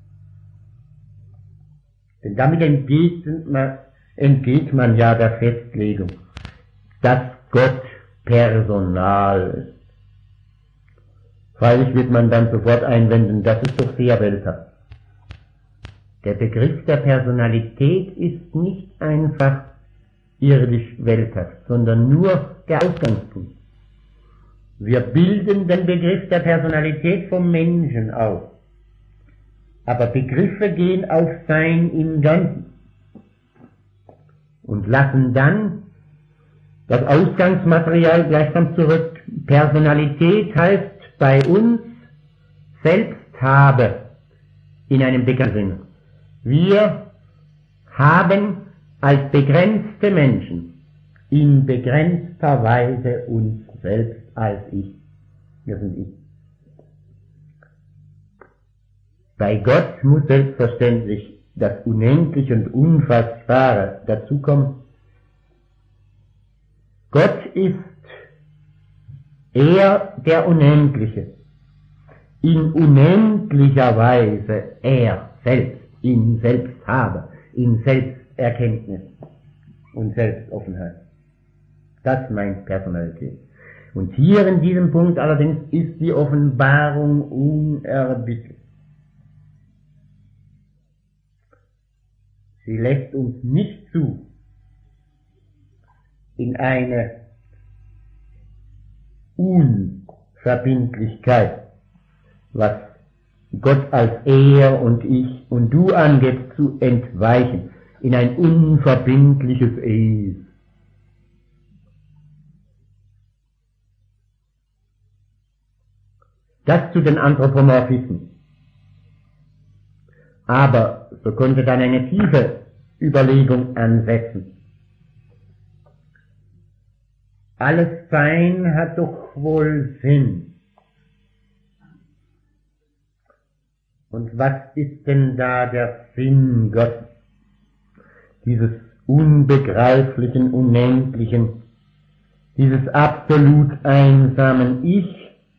S2: Denn damit entgeht man, entgeht man ja der Festlegung, dass Gott Personal ist. Freilich wird man dann sofort einwenden, das ist doch sehr welthaft. Der Begriff der Personalität ist nicht einfach irdisch welthaft, sondern nur der Ausgangspunkt. Wir bilden den Begriff der Personalität vom Menschen auf. Aber Begriffe gehen auf Sein im Ganzen und lassen dann das Ausgangsmaterial gleichsam zurück. Personalität heißt bei uns Selbsthabe in einem begrenzten Sinne. Wir haben als begrenzte Menschen in begrenzter Weise uns selbst als Ich. Wir sind Ich. Bei Gott muss selbstverständlich das Unendliche und Unfassbare dazukommen. Gott ist er, der Unendliche, in unendlicher Weise er selbst, in Selbsthabe, in Selbsterkenntnis und Selbstoffenheit. Das meint Personalität. Und hier in diesem Punkt allerdings ist die Offenbarung unerbittlich. Sie lässt uns nicht zu, in eine Unverbindlichkeit, was Gott als er und ich und du angeht, zu entweichen, in ein unverbindliches Es. Das zu den Anthropomorphismen. Aber so konnte dann eine tiefe Überlegung ansetzen. Alles Sein hat doch wohl Sinn. Und was ist denn da der Sinn Gottes? Dieses unbegreiflichen, unendlichen, dieses absolut einsamen Ich.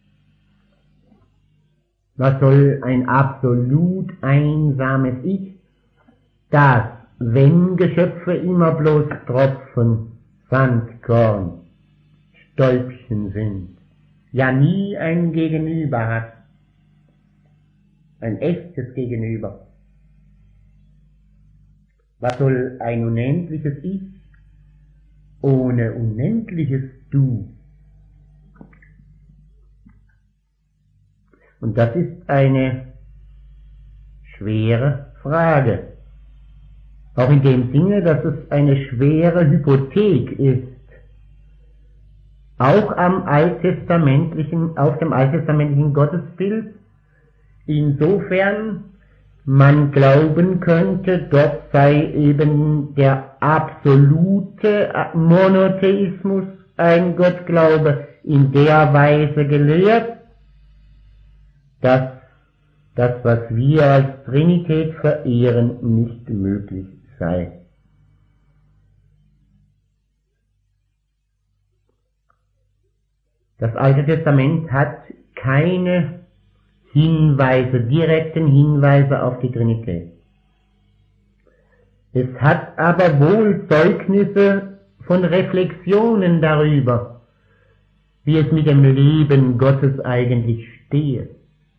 S2: Was soll ein absolut einsames Ich, das, wenn Geschöpfe immer bloß Tropfen, Sandkorn, Stäubchen Menschen sind, ja nie ein Gegenüber hat, ein echtes Gegenüber. Was soll ein unendliches Ich ohne unendliches Du? Und das ist eine schwere Frage. Auch in dem Sinne, dass es eine schwere Hypothek ist. Auch am alttestamentlichen, auf dem alttestamentlichen Gottesbild, insofern man glauben könnte, dort sei eben der absolute Monotheismus, ein Gottglaube, in der Weise gelehrt, dass das, was wir als Trinität verehren, nicht möglich sei. Das Alte Testament hat keine Hinweise, direkten Hinweise auf die Trinität. Es hat aber wohl Zeugnisse von Reflexionen darüber, wie es mit dem Leben Gottes eigentlich stehe.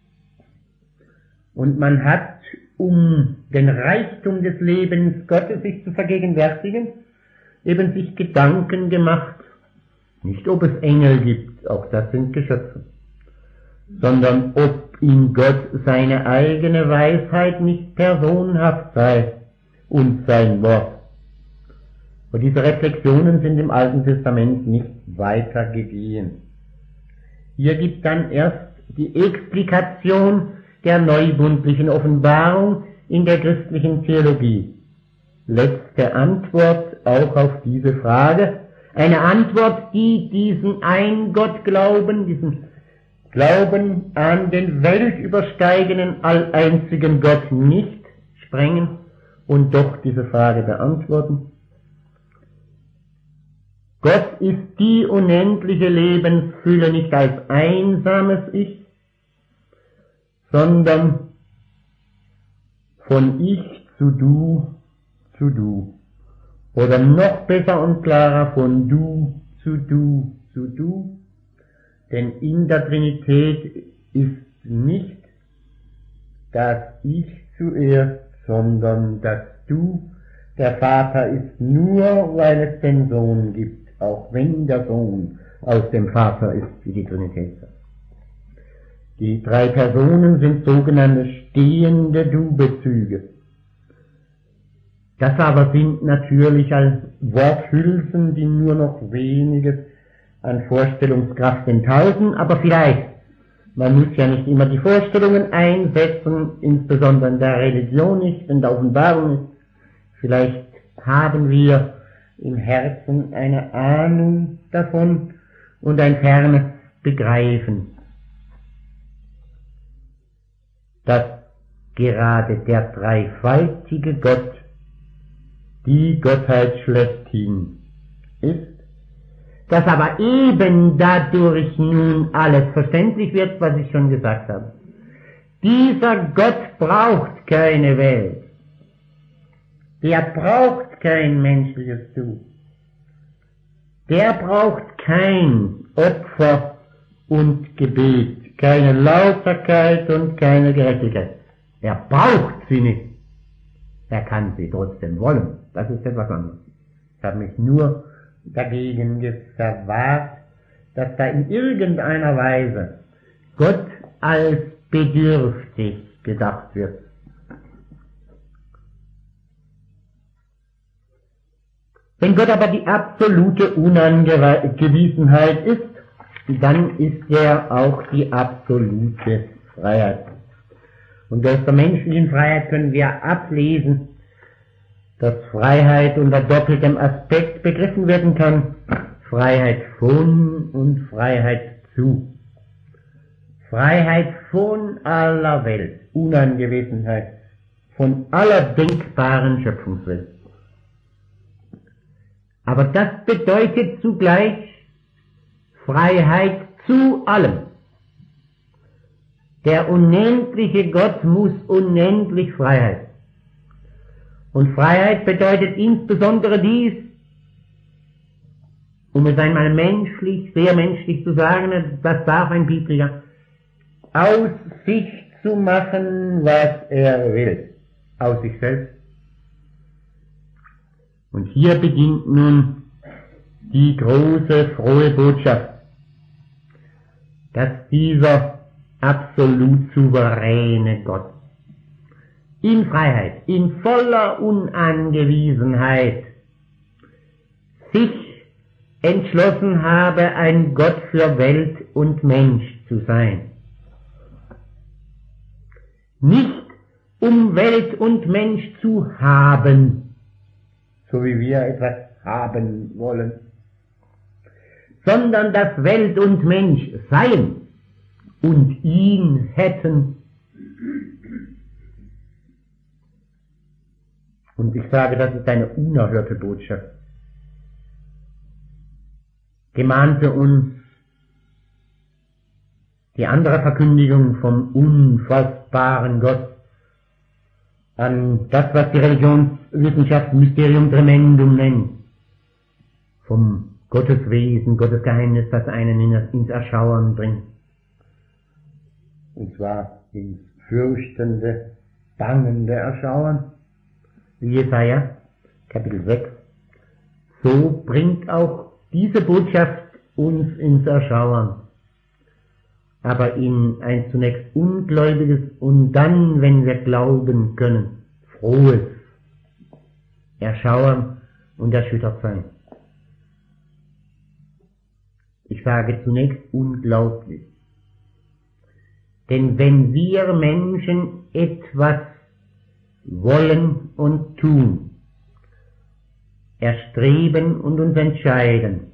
S2: Und man hat, um den Reichtum des Lebens Gottes sich zu vergegenwärtigen, eben sich Gedanken gemacht, nicht ob es Engel gibt, auch das sind Geschöpfe, sondern ob in Gott seine eigene Weisheit nicht personenhaft sei und sein Wort. Und diese Reflexionen sind im Alten Testament nicht weitergegeben. Hier gibt dann erst die Explikation der neubundlichen Offenbarung in der christlichen Theologie. Letzte Antwort auch auf diese Frage. Eine Antwort, die diesen Ein-Gott-Glauben, diesen Glauben an den weltübersteigenden, alleinzigen Gott nicht sprengen und doch diese Frage beantworten. Gott ist die unendliche Lebensfülle nicht als einsames Ich, sondern von Ich zu Du zu Du. Oder noch besser und klarer, von Du zu Du zu Du. Denn in der Trinität ist nicht das Ich zuerst, sondern das Du. Der Vater ist nur, weil es den Sohn gibt, auch wenn der Sohn aus dem Vater ist, wie die Trinität sagt. Die drei Personen sind sogenannte stehende Du-Bezüge. Das aber sind natürlich als Worthülsen, die nur noch weniges an Vorstellungskraft enthalten, aber vielleicht, man muss ja nicht immer die Vorstellungen einsetzen, insbesondere in der Religion nicht, in der Offenbarung nicht. Vielleicht haben wir im Herzen eine Ahnung davon und ein fernes Begreifen, dass gerade der dreifaltige Gott die Gottheit schlechthin ist, dass aber eben dadurch nun alles verständlich wird, was ich schon gesagt habe. Dieser Gott braucht keine Welt. Der braucht kein menschliches Du. Der braucht kein Opfer und Gebet, keine Lauterkeit und keine Gerechtigkeit. Er braucht sie nicht. Er kann sie trotzdem wollen. Das ist etwas anderes. Ich habe mich nur dagegen verwahrt, dass da in irgendeiner Weise Gott als bedürftig gedacht wird. Wenn Gott aber die absolute Unangewiesenheit ist, dann ist er auch die absolute Freiheit. Und aus der menschlichen Freiheit können wir ablesen, dass Freiheit unter doppeltem Aspekt begriffen werden kann. Freiheit von und Freiheit zu. Freiheit von aller Welt, Unangewesenheit von aller denkbaren Schöpfungswelt. Aber das bedeutet zugleich Freiheit zu allem. Der unendliche Gott muss unendlich Freiheit. Und Freiheit bedeutet insbesondere dies, um es einmal menschlich, sehr menschlich zu sagen, das darf ein Bibliker, aus sich zu machen, was er will, aus sich selbst. Und hier beginnt nun die große, frohe Botschaft, dass dieser absolut souveräne Gott in Freiheit, in voller Unangewiesenheit sich entschlossen habe, ein Gott für Welt und Mensch zu sein. Nicht um Welt und Mensch zu haben, so wie wir etwas haben wollen, sondern dass Welt und Mensch seien und ihn hätten. Und ich sage, das ist eine unerhörte Botschaft. Gemahnte uns die andere Verkündigung vom unfassbaren Gott an das, was die Religionswissenschaft Mysterium Tremendum nennt, vom Gotteswesen, Gottesgeheimnis, das einen ins Erschauern bringt. Und zwar ins fürchtende, bangende Erschauern, wie Jesaja, Kapitel sechs. So bringt auch diese Botschaft uns ins Erschauern, aber in ein zunächst ungläubiges und dann, wenn wir glauben können, frohes Erschauern und erschüttert sein. Ich sage zunächst unglaublich, denn wenn wir Menschen etwas wollen und tun, erstreben und uns entscheiden,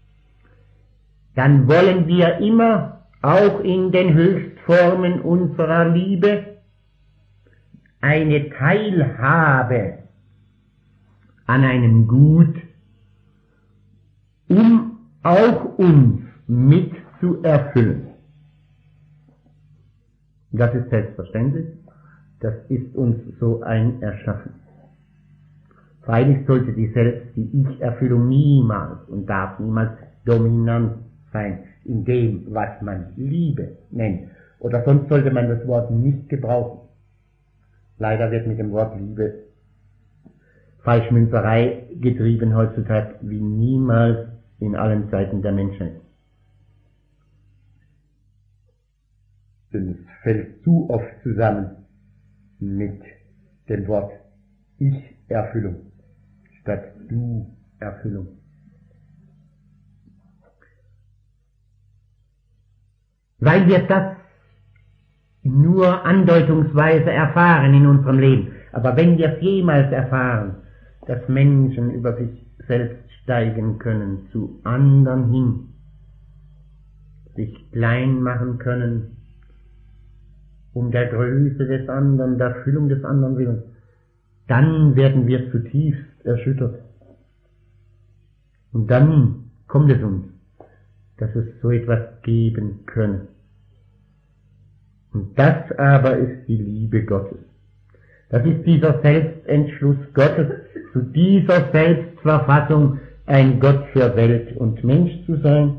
S2: dann wollen wir immer auch in den Höchstformen unserer Liebe eine Teilhabe an einem Gut, um auch uns mit zu erfüllen. Das ist selbstverständlich, das ist uns so ein Erschaffen. Freilich sollte die Selbst, die Ich-Erfüllung niemals und darf niemals dominant sein in dem, was man Liebe nennt. Oder sonst sollte man das Wort nicht gebrauchen. Leider wird mit dem Wort Liebe Falschmünzerei getrieben heutzutage wie niemals in allen Zeiten der Menschheit. Denn es fällt zu oft zusammen mit dem Wort Ich-Erfüllung statt Du-Erfüllung. Weil wir das nur andeutungsweise erfahren in unserem Leben. Aber wenn wir es jemals erfahren, dass Menschen über sich selbst steigen können, zu anderen hin, sich klein machen können, um der Größe des anderen, der Erfüllung des anderen willen, dann werden wir zutiefst erschüttert. Und dann kommt es uns, dass es so etwas geben könne. Und das aber ist die Liebe Gottes. Das ist dieser Selbstentschluss Gottes, zu dieser Selbstverfassung, ein Gott für Welt und Mensch zu sein.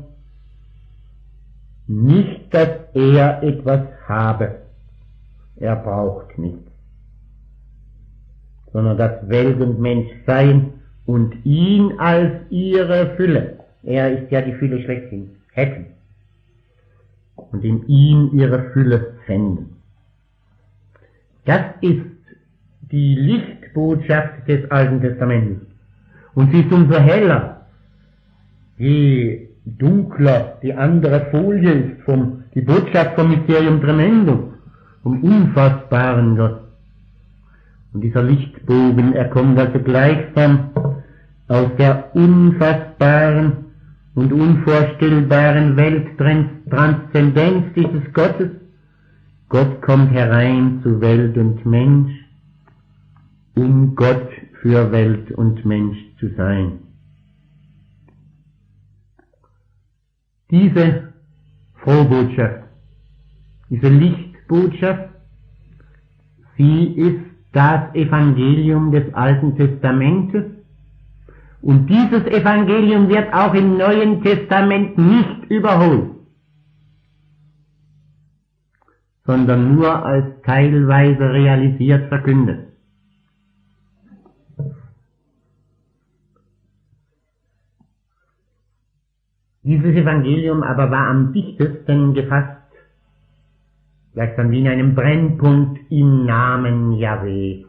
S2: Nicht, dass er etwas habe, er braucht nichts, sondern dass Welt und Mensch seien und ihn als ihre Fülle, er ist ja die Fülle schlechthin, hätten und in ihm ihre Fülle fänden. Das ist die Lichtbotschaft des Alten Testamentes. Und sie ist umso heller, je dunkler die andere Folie ist, vom, die Botschaft vom Mysterium Tremendum, vom unfassbaren Gott. Und dieser Lichtbogen, er kommt also gleichsam aus der unfassbaren und unvorstellbaren Welttranszendenz dieses Gottes. Gott kommt herein zu Welt und Mensch, um Gott für Welt und Mensch zu sein. Diese Frohbotschaft, diese Lichtbotschaft, sie ist das Evangelium des Alten Testamentes Und dieses Evangelium wird auch im Neuen Testament nicht überholt, sondern nur als teilweise realisiert verkündet. Dieses Evangelium aber war am dichtesten gefasst, gleichsam wie in einem Brennpunkt im Namen Jahwe.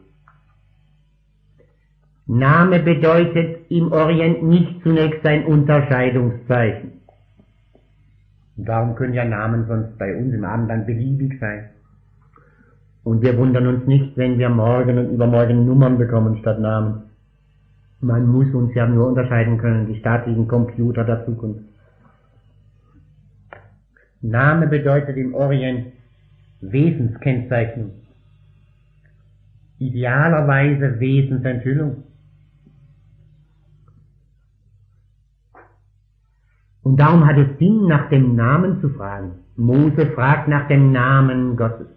S2: Name bedeutet im Orient nicht zunächst ein Unterscheidungszeichen. Und darum können ja Namen sonst bei uns im Abendland beliebig sein. Und wir wundern uns nicht, wenn wir morgen und übermorgen Nummern bekommen statt Namen. Man muss uns ja nur unterscheiden können, die staatlichen Computer der Zukunft. Name bedeutet im Orient Wesenskennzeichnung, idealerweise Wesensenthüllung. Und darum hat es Sinn, nach dem Namen zu fragen. Mose fragt nach dem Namen Gottes.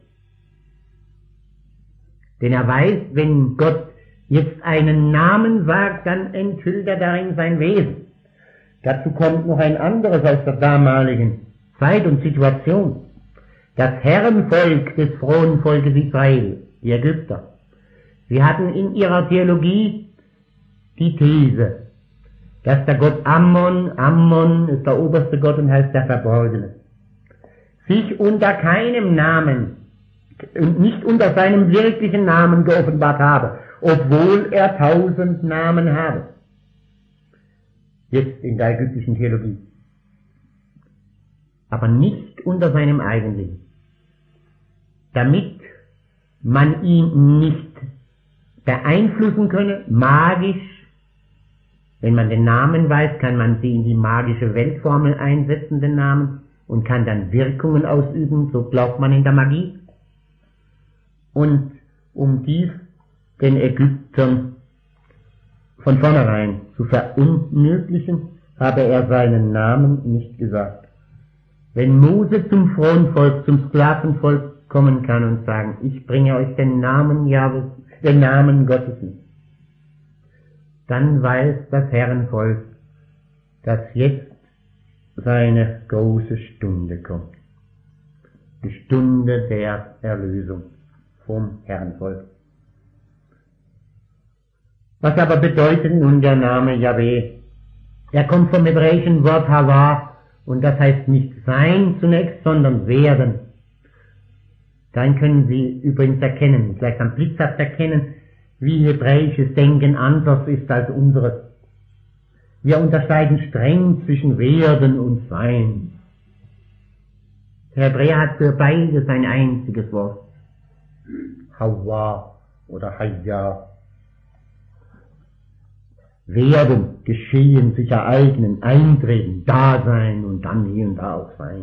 S2: Denn er weiß, wenn Gott jetzt einen Namen sagt, dann enthüllt er darin sein Wesen. Dazu kommt noch ein anderes aus der damaligen Zeit und Situation. Das Herrenvolk des frohen Volkes Israel, die Ägypter, sie hatten in ihrer Theologie die These, dass der Gott Ammon, Ammon ist der oberste Gott und heißt der Verborgene, sich unter keinem Namen und nicht unter seinem wirklichen Namen geoffenbart habe, obwohl er tausend Namen habe. Jetzt in der ägyptischen Theologie. Aber nicht unter seinem eigentlichen. Damit man ihn nicht beeinflussen könne, magisch. Wenn man den Namen weiß, kann man sie in die magische Weltformel einsetzen, den Namen, und kann dann Wirkungen ausüben, so glaubt man in der Magie. Und um dies den Ägyptern von vornherein zu verunmöglichen, habe er seinen Namen nicht gesagt. Wenn Mose zum frohen Volk, zum Sklavenvolk kommen kann und sagen, ich bringe euch den Namen Jahwes, den Namen Gottes nicht, dann weiß das Herrenvolk, dass jetzt seine große Stunde kommt. Die Stunde der Erlösung vom Herrenvolk. Was aber bedeutet nun der Name Jahwe? Er kommt vom hebräischen Wort Hava, und das heißt nicht sein zunächst, sondern werden. Dann können Sie übrigens erkennen, gleich am Blitzhaft erkennen, wie hebräisches Denken anders ist als unseres. Wir unterscheiden streng zwischen werden und sein. Der Hebräer hat für beides ein einziges Wort. Hawa oder Hayya. Werden, geschehen, sich ereignen, eintreten, da sein und dann hier und da auch sein.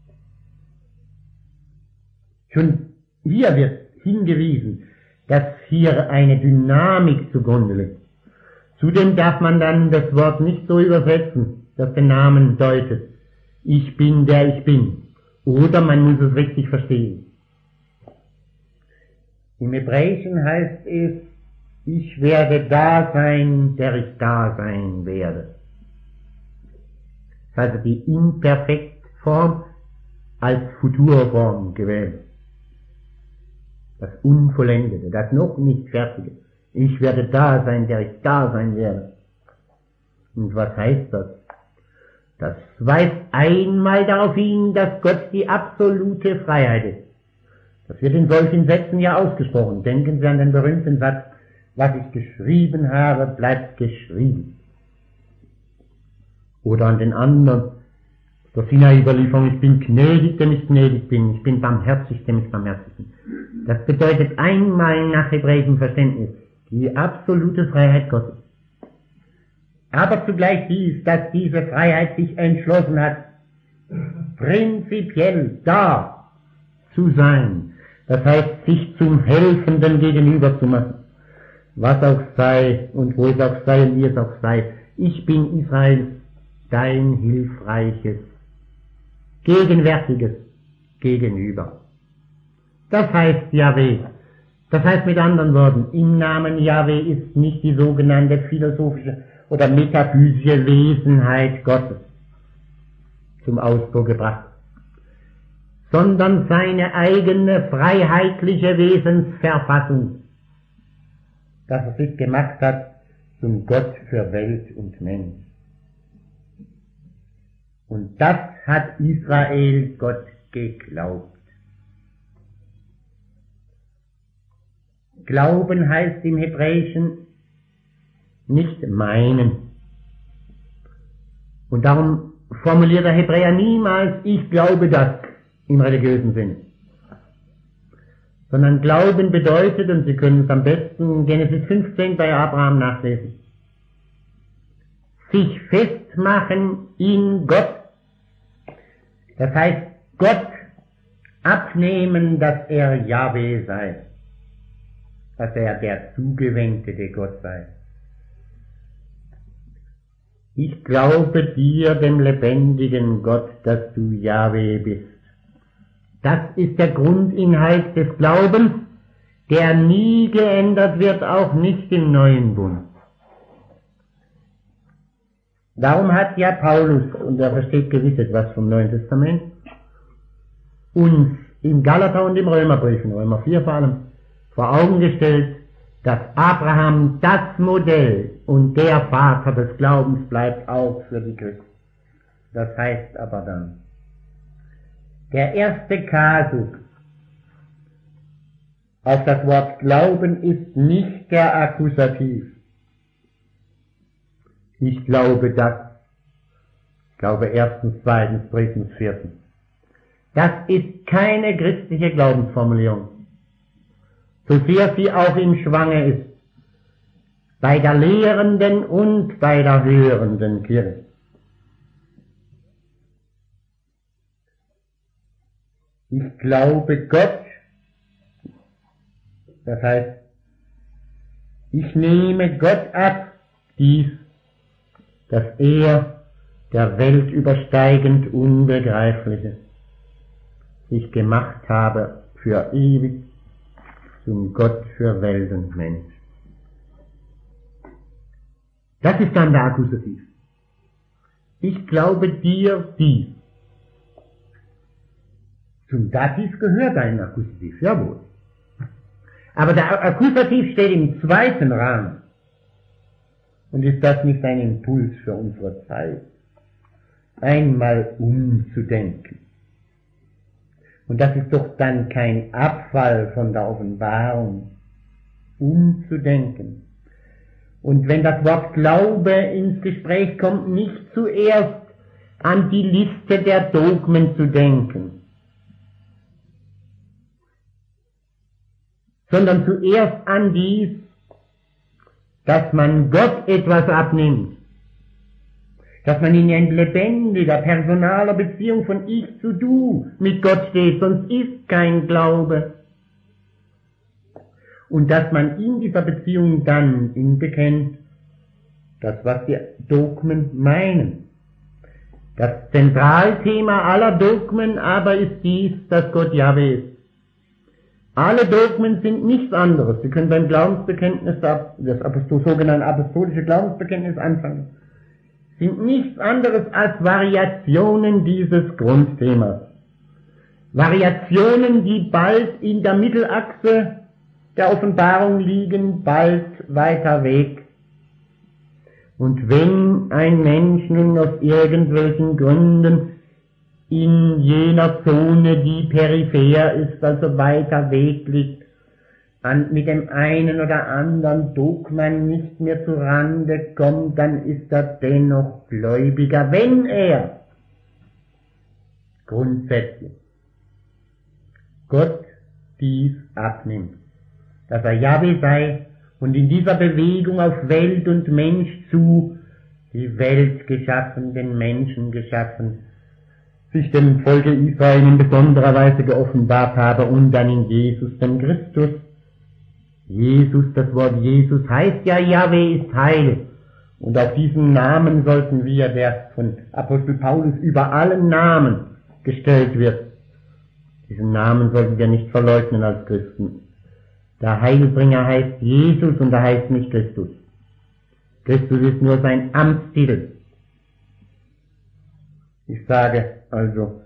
S2: Schon hier wird hingewiesen, dass hier eine Dynamik zugrunde liegt. Zudem darf man dann das Wort nicht so übersetzen, dass der Namen deutet, ich bin der ich bin. Oder man muss es richtig verstehen. Im Hebräischen heißt es, ich werde da sein, der ich da sein werde. Also die Imperfektform als Futurform gewählt. Das Unvollendete, das noch nicht Fertige. Ich werde da sein, der ich da sein werde. Und was heißt das? Das weist einmal darauf hin, dass Gott die absolute Freiheit ist. Das wird in solchen Sätzen ja ausgesprochen. Denken Sie an den berühmten Satz, was ich geschrieben habe, bleibt geschrieben. Oder an den anderen, der Sinai-Überlieferung, ich bin gnädig, denn ich gnädig bin, ich bin barmherzig, denn ich barmherzig bin. Das bedeutet einmal nach hebräischem Verständnis die absolute Freiheit Gottes. Aber zugleich dies, dass diese Freiheit sich entschlossen hat, prinzipiell da zu sein. Das heißt, sich zum Helfenden gegenüber zu machen. Was auch sei und wo es auch sei und wie es auch sei. Ich bin Israel, dein hilfreiches, gegenwärtiges Gegenüber. Das heißt Jahwe. Das heißt mit anderen Worten, im Namen Jahwe ist nicht die sogenannte philosophische oder metaphysische Wesenheit Gottes zum Ausdruck gebracht, sondern seine eigene freiheitliche Wesensverfassung, dass er sich gemacht hat zum Gott für Welt und Mensch. Und das hat Israel Gott geglaubt. Glauben heißt im Hebräischen nicht meinen. Und darum formuliert der Hebräer niemals, ich glaube das, im religiösen Sinne. Sondern Glauben bedeutet, und Sie können es am besten in Genesis fünfzehn bei Abraham nachlesen, sich festmachen in Gott. Das heißt, Gott abnehmen, dass er Jahwe sei, dass er der zugewendete Gott sei. Ich glaube dir, dem lebendigen Gott, dass du Jahwe bist. Das ist der Grundinhalt des Glaubens, der nie geändert wird, auch nicht im neuen Bund. Darum hat ja Paulus, und er versteht gewiss etwas vom Neuen Testament, uns im Galater und im Römerbrief, in Römer vier vor allem, vor Augen gestellt, dass Abraham das Modell und der Vater des Glaubens bleibt auch für die Christen. Das heißt aber dann, der erste Kasus auf das Wort Glauben ist nicht der Akkusativ. Ich glaube das. Ich glaube erstens, zweitens, drittens, viertens. Das ist keine christliche Glaubensformulierung, so sehr sie auch im Schwange ist, bei der lehrenden und bei der hörenden Kirche. Ich glaube Gott, das heißt, ich nehme Gott ab, dies, dass er, der Welt übersteigend Unbegreifliche, sich gemacht habe für ewig zum Gott für Welt und Mensch. Das ist dann der Akkusativ. Ich glaube dir dies. Zum Dativ gehört ein Akkusativ, jawohl. Aber der Akkusativ steht im zweiten Rahmen. Und ist das nicht ein Impuls für unsere Zeit? Einmal umzudenken. Und das ist doch dann kein Abfall von der Offenbarung. Umzudenken. Und wenn das Wort Glaube ins Gespräch kommt, nicht zuerst an die Liste der Dogmen zu denken, sondern zuerst an dies, dass man Gott etwas abnimmt, dass man in einer lebendiger, personaler Beziehung von Ich zu Du mit Gott steht, sonst ist kein Glaube. Und dass man in dieser Beziehung dann ihn bekennt, das, was die Dogmen meinen. Das Zentralthema aller Dogmen aber ist dies, dass Gott Jahwe ist. Alle Dogmen sind nichts anderes. Sie können beim Glaubensbekenntnis, das Apostol, sogenannte apostolische Glaubensbekenntnis anfangen, sind nichts anderes als Variationen dieses Grundthemas. Variationen, die bald in der Mittelachse der Offenbarung liegen, bald weiter weg. Und wenn ein Mensch nun aus irgendwelchen Gründen in jener Zone, die peripher ist, also weiter weg liegt, an, mit dem einen oder anderen Dogmen nicht mehr zu Rande kommt, dann ist er dennoch Gläubiger, wenn er grundsätzlich Gott dies abnimmt, dass er Jahwe sei und in dieser Bewegung auf Welt und Mensch zu, die Welt geschaffen, den Menschen geschaffen, sich dem Volke Israel in besonderer Weise geoffenbart habe und dann in Jesus, dem Christus. Jesus, das Wort Jesus heißt ja, Jahwe ist Heil. Und auf diesen Namen sollten wir, der von Apostel Paulus über allen Namen gestellt wird, diesen Namen sollten wir nicht verleugnen als Christen. Der Heilbringer heißt Jesus und er heißt nicht Christus. Christus ist nur sein Amtstitel. Ich sage also,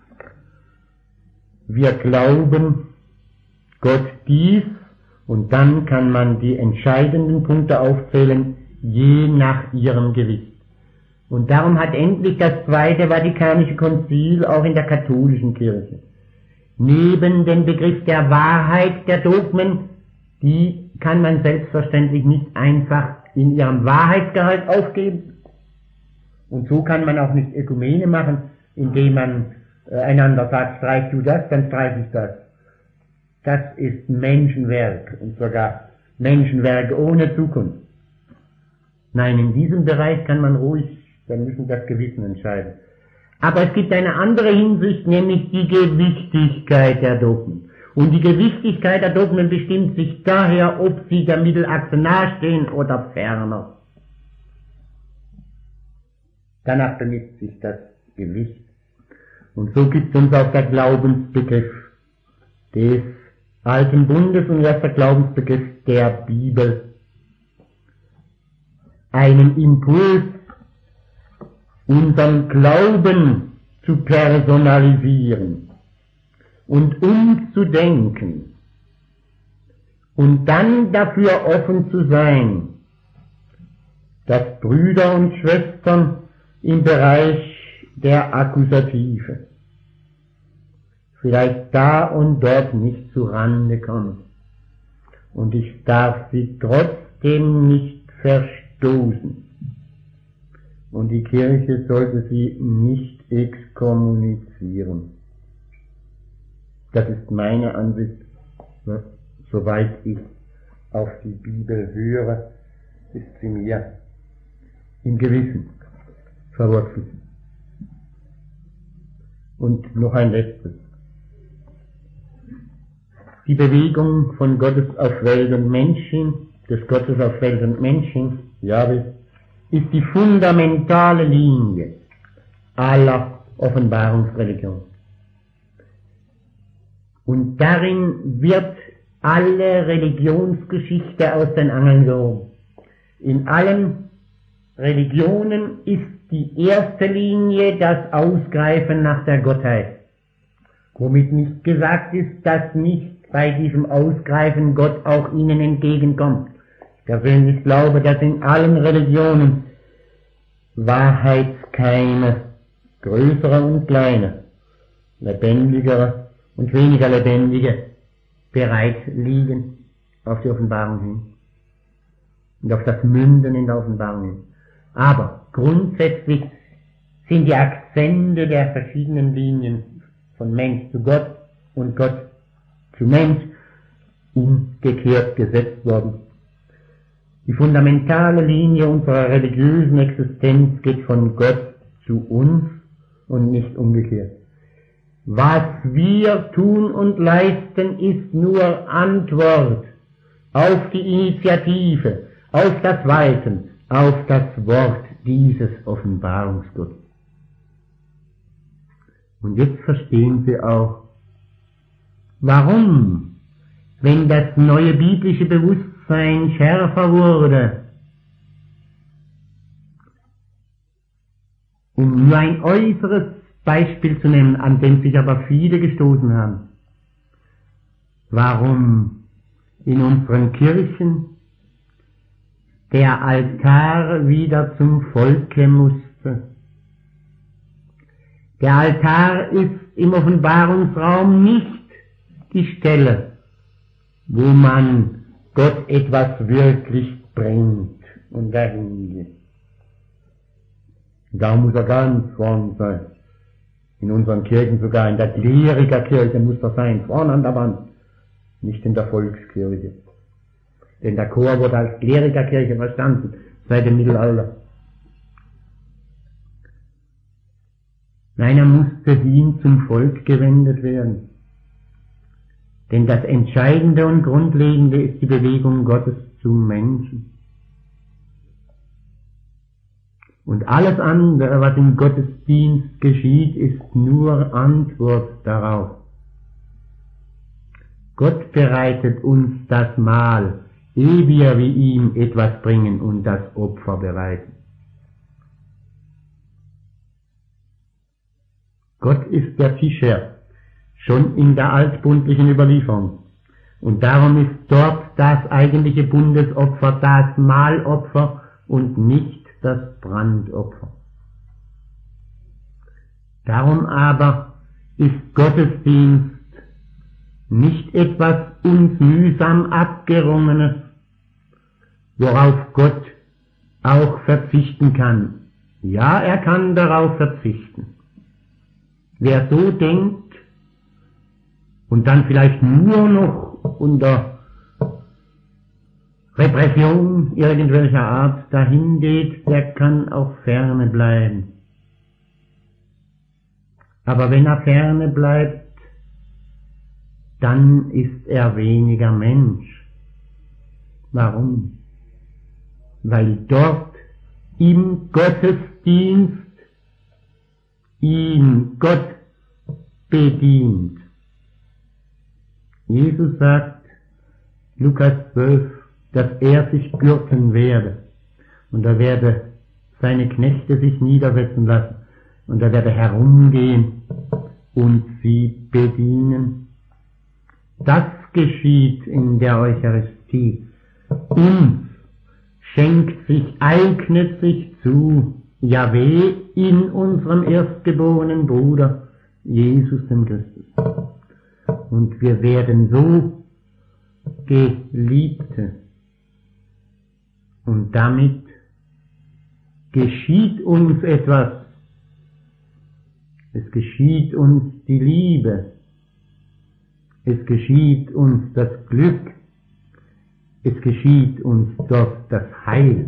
S2: wir glauben Gott dies, und dann kann man die entscheidenden Punkte aufzählen, je nach ihrem Gewicht. Und darum hat endlich das Zweite Vatikanische Konzil auch in der katholischen Kirche neben dem Begriff der Wahrheit der Dogmen, die kann man selbstverständlich nicht einfach in ihrem Wahrheitsgehalt aufgeben. Und so kann man auch nicht Ökumene machen, indem man äh, einander sagt, streich du das, dann streich ich das. Das ist Menschenwerk, und sogar Menschenwerk ohne Zukunft. Nein, in diesem Bereich kann man ruhig, dann müssen das Gewissen entscheiden. Aber es gibt eine andere Hinsicht, nämlich die Gewichtigkeit der Dogmen. Und die Gewichtigkeit der Dogmen bestimmt sich daher, ob sie der Mittelachse nahestehen oder ferner. Danach bemisst sich das Gewicht. Und so gibt uns auch der Glaubensbegriff des Alten Bundes und erst der Glaubensbegriff der Bibel einen Impuls, unseren Glauben zu personalisieren und umzudenken und dann dafür offen zu sein, dass Brüder und Schwestern im Bereich der Akkusative vielleicht da und dort nicht zu Rande kommen. Und ich darf sie trotzdem nicht verstoßen. Und die Kirche sollte sie nicht exkommunizieren. Das ist meine Ansicht, ne? Soweit ich auf die Bibel höre, ist sie mir im Gewissen verwurzelt. Und noch ein letztes. Die Bewegung von Gottes auf Welt und Mensch hin, des Gottes auf Welt und Mensch hin, Jahwe, ist die fundamentale Linie aller Offenbarungsreligion. Und darin wird alle Religionsgeschichte aus den Angeln gehoben. In allen Religionen ist die erste Linie das Ausgreifen nach der Gottheit. Womit nicht gesagt ist, dass nicht bei diesem Ausgreifen Gott auch ihnen entgegenkommt. Ich persönlich glaube, dass in allen Religionen Wahrheitskeime, größere und kleine, lebendigere und weniger lebendige, bereit liegen auf die Offenbarung hin und auf das Münden in der Offenbarung hin. Aber grundsätzlich sind die Akzente der verschiedenen Linien von Mensch zu Gott und Gott zu Mensch umgekehrt gesetzt worden. Die fundamentale Linie unserer religiösen Existenz geht von Gott zu uns und nicht umgekehrt. Was wir tun und leisten, ist nur Antwort auf die Initiative, auf das Weisen, auf das Wort dieses Offenbarungsgottes. Und jetzt verstehen Sie auch, warum, wenn das neue biblische Bewusstsein schärfer wurde, um nur ein äußeres Beispiel zu nennen, an dem sich aber viele gestoßen haben, warum in unseren Kirchen der Altar wieder zum Volke musste. Der Altar ist im Offenbarungsraum nicht die Stelle, wo man Gott etwas wirklich bringt und dahin geht. Da muss er ganz vorn sein. In unseren Kirchen, sogar in der Klerikerkirche muss er sein, vorn an der Wand, nicht in der Volkskirche. Denn der Chor wurde als Klerikerkirche verstanden, seit dem Mittelalter. Nein, er musste hin zum Volk gewendet werden. Denn das Entscheidende und Grundlegende ist die Bewegung Gottes zum Menschen. Und alles andere, was im Gottesdienst geschieht, ist nur Antwort darauf. Gott bereitet uns das Mahl ehe wir wie ihm etwas bringen und das Opfer bereiten. Gott ist der Tischherr, schon in der altbundlichen Überlieferung. Und darum ist dort das eigentliche Bundesopfer das Mahlopfer und nicht das Brandopfer. Darum aber ist Gottesdienst nicht etwas uns mühsam abgerungenes, worauf Gott auch verzichten kann. Ja, er kann darauf verzichten. Wer so denkt und dann vielleicht nur noch unter Repression irgendwelcher Art dahin geht, der kann auch ferne bleiben. Aber wenn er ferne bleibt, dann ist er weniger Mensch. Warum? Weil dort im Gottesdienst ihn Gott bedient. Jesus sagt, Lukas zwölf, dass er sich gürten werde und er werde seine Knechte sich niedersetzen lassen und er werde herumgehen und sie bedienen. Das geschieht in der Eucharistie. Uns schenkt sich, eignet sich zu Jahwe in unserem erstgeborenen Bruder Jesus dem Christus. Und wir werden so Geliebte. Und damit geschieht uns etwas. Es geschieht uns die Liebe. Es geschieht uns das Glück. Es geschieht uns dort das Heil.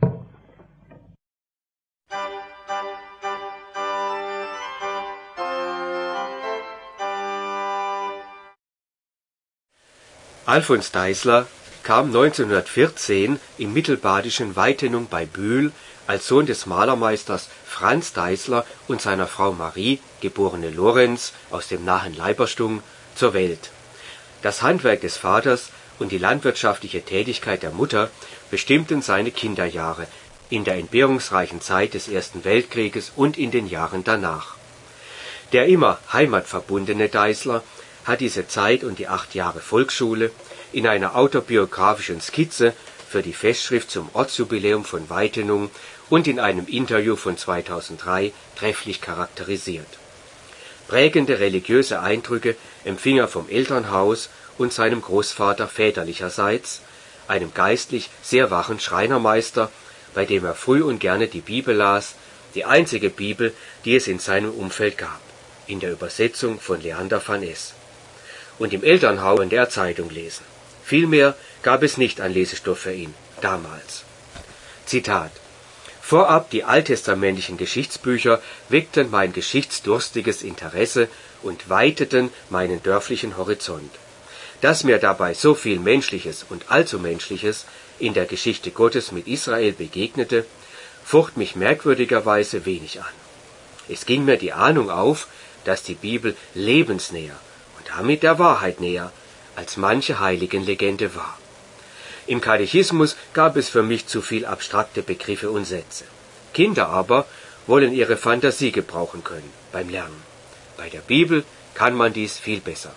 S3: Alfons Deisler kam neunzehnhundertvierzehn im mittelbadischen Weitenung bei Bühl als Sohn des Malermeisters Franz Deisler und seiner Frau Marie, geborene Lorenz, aus dem nahen Leiberstung, zur Welt. Das Handwerk des Vaters und die landwirtschaftliche Tätigkeit der Mutter bestimmten seine Kinderjahre in der entbehrungsreichen Zeit des Ersten Weltkrieges und in den Jahren danach. Der immer heimatverbundene Deisler hat diese Zeit und die acht Jahre Volksschule in einer autobiografischen Skizze für die Festschrift zum Ortsjubiläum von Weitenung und in einem Interview von zweitausenddrei trefflich charakterisiert. Prägende religiöse Eindrücke empfing er vom Elternhaus und seinem Großvater väterlicherseits, einem geistlich sehr wachen Schreinermeister, bei dem er früh und gerne die Bibel las, die einzige Bibel, die es in seinem Umfeld gab, in der Übersetzung von Leander van Es. Und im Elternhaus in der Zeitung lesen. Viel mehr gab es nicht an Lesestoff für ihn, damals. Zitat: Vorab die alttestamentlichen Geschichtsbücher weckten mein geschichtsdurstiges Interesse und weiteten meinen dörflichen Horizont. Dass mir dabei so viel Menschliches und Allzumenschliches in der Geschichte Gottes mit Israel begegnete, focht mich merkwürdigerweise wenig an. Es ging mir die Ahnung auf, dass die Bibel lebensnäher und damit der Wahrheit näher als manche Heiligenlegende war. Im Katechismus gab es für mich zu viel abstrakte Begriffe und Sätze. Kinder aber wollen ihre Fantasie gebrauchen können beim Lernen. Bei der Bibel kann man dies viel besser.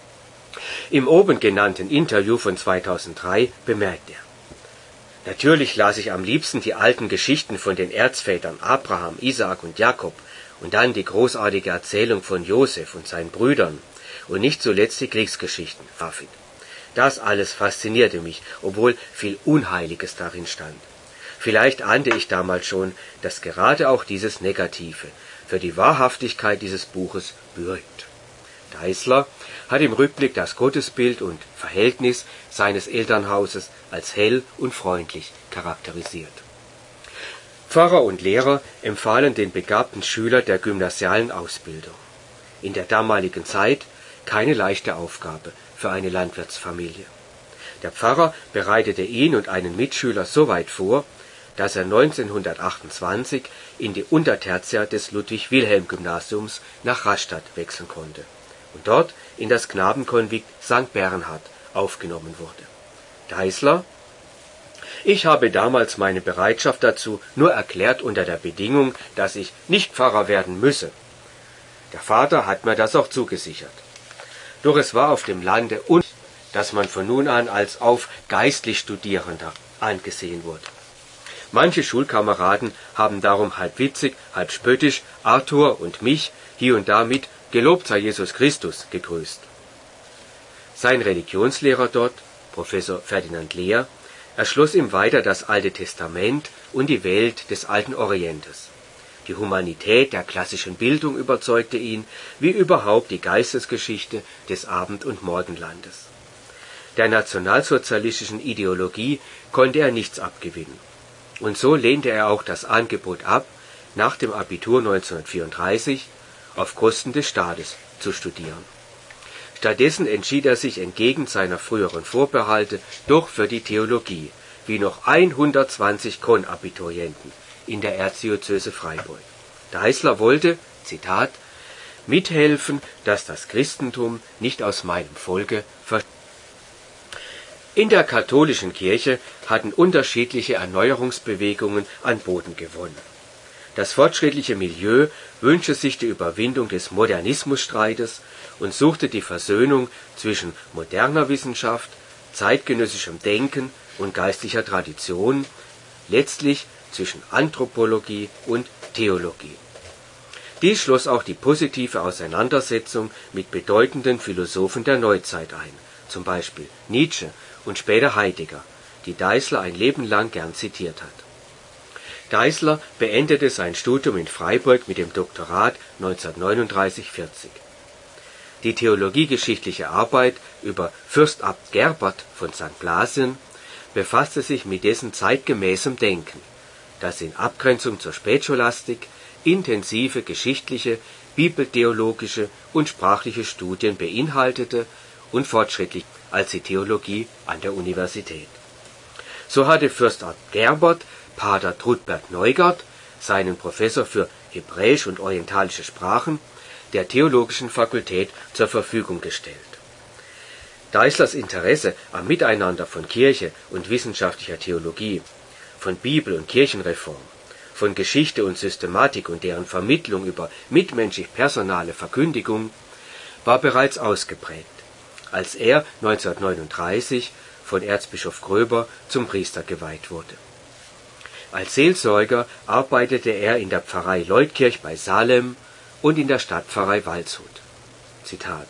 S3: Im oben genannten Interview von zweitausenddrei bemerkt er: Natürlich las ich am liebsten die alten Geschichten von den Erzvätern Abraham, Isaak und Jakob und dann die großartige Erzählung von Josef und seinen Brüdern und nicht zuletzt die Kriegsgeschichten. David. Das alles faszinierte mich, obwohl viel Unheiliges darin stand. Vielleicht ahnte ich damals schon, dass gerade auch dieses Negative für die Wahrhaftigkeit dieses Buches bürgt. Deisler hat im Rückblick das Gottesbild und Verhältnis seines Elternhauses als hell und freundlich charakterisiert. Pfarrer und Lehrer empfahlen den begabten Schüler der gymnasialen Ausbildung. In der damaligen Zeit keine leichte Aufgabe für eine Landwirtsfamilie. Der Pfarrer bereitete ihn und einen Mitschüler so weit vor, dass er neunzehnhundertachtundzwanzig in die Untertertia des Ludwig-Wilhelm-Gymnasiums nach Rastatt wechseln konnte und dort in das Knabenkonvikt Sankt Bernhard aufgenommen wurde. Deisler Ich habe damals meine Bereitschaft dazu nur erklärt unter der Bedingung, dass ich nicht Pfarrer werden müsse. Der Vater hat mir das auch zugesichert. Doch es war auf dem Lande un, dass man von nun an als auf geistlich Studierender angesehen wurde. Manche Schulkameraden haben darum halb witzig, halb spöttisch Arthur und mich hier und da mit Gelobt sei Jesus Christus gegrüßt. Sein Religionslehrer dort, Professor Ferdinand Lehr, erschloss ihm weiter das Alte Testament und die Welt des alten Orientes. Die Humanität der klassischen Bildung überzeugte ihn, wie überhaupt die Geistesgeschichte des Abend- und Morgenlandes. Der nationalsozialistischen Ideologie konnte er nichts abgewinnen. Und so lehnte er auch das Angebot ab, nach dem Abitur neunzehnhundertvierunddreißig auf Kosten des Staates zu studieren. Stattdessen entschied er sich entgegen seiner früheren Vorbehalte doch für die Theologie, wie noch hundertzwanzig Konabiturienten in der Erzdiözese Freiburg. Deißler wollte, Zitat, mithelfen, dass das Christentum nicht aus meinem Volke verschwindet. In der katholischen Kirche hatten unterschiedliche Erneuerungsbewegungen an Boden gewonnen. Das fortschrittliche Milieu wünschte sich die Überwindung des Modernismusstreites und suchte die Versöhnung zwischen moderner Wissenschaft, zeitgenössischem Denken und geistlicher Tradition, letztlich zwischen Anthropologie und Theologie. Dies schloss auch die positive Auseinandersetzung mit bedeutenden Philosophen der Neuzeit ein, zum Beispiel Nietzsche und später Heidegger, die Deißler ein Leben lang gern zitiert hat. Deißler beendete sein Studium in Freiburg mit dem Doktorat neunzehnhundertneununddreißig vierzig. Die theologiegeschichtliche Arbeit über Fürstabt Gerbert von Sankt Blasien befasste sich mit dessen zeitgemäßem Denken, das in Abgrenzung zur Spätscholastik intensive geschichtliche, bibeltheologische und sprachliche Studien beinhaltete und fortschrittlich als die Theologie an der Universität. So hatte Fürstabt Gerbert Pater Trudbert Neugart, seinen Professor für Hebräisch und orientalische Sprachen, der Theologischen Fakultät zur Verfügung gestellt. Deißlers Interesse am Miteinander von Kirche und wissenschaftlicher Theologie, von Bibel- und Kirchenreform, von Geschichte und Systematik und deren Vermittlung über mitmenschlich-personale Verkündigung war bereits ausgeprägt, als er neunzehnhundertneununddreißig von Erzbischof Gröber zum Priester geweiht wurde. Als Seelsorger arbeitete er in der Pfarrei Leutkirch bei Salem und in der Stadtpfarrei Waldshut. Zitat: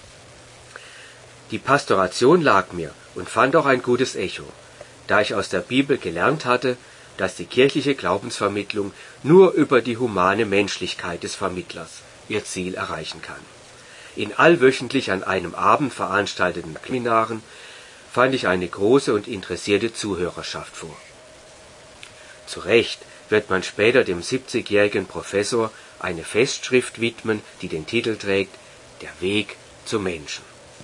S3: Die Pastoration lag mir und fand auch ein gutes Echo, da ich aus der Bibel gelernt hatte, dass die kirchliche Glaubensvermittlung nur über die humane Menschlichkeit des Vermittlers ihr Ziel erreichen kann. In allwöchentlich an einem Abend veranstalteten Seminaren fand ich eine große und interessierte Zuhörerschaft vor. Zu Recht wird man später dem siebzigjährigen Professor eine Festschrift widmen, die den Titel trägt »Der Weg zum Menschen«.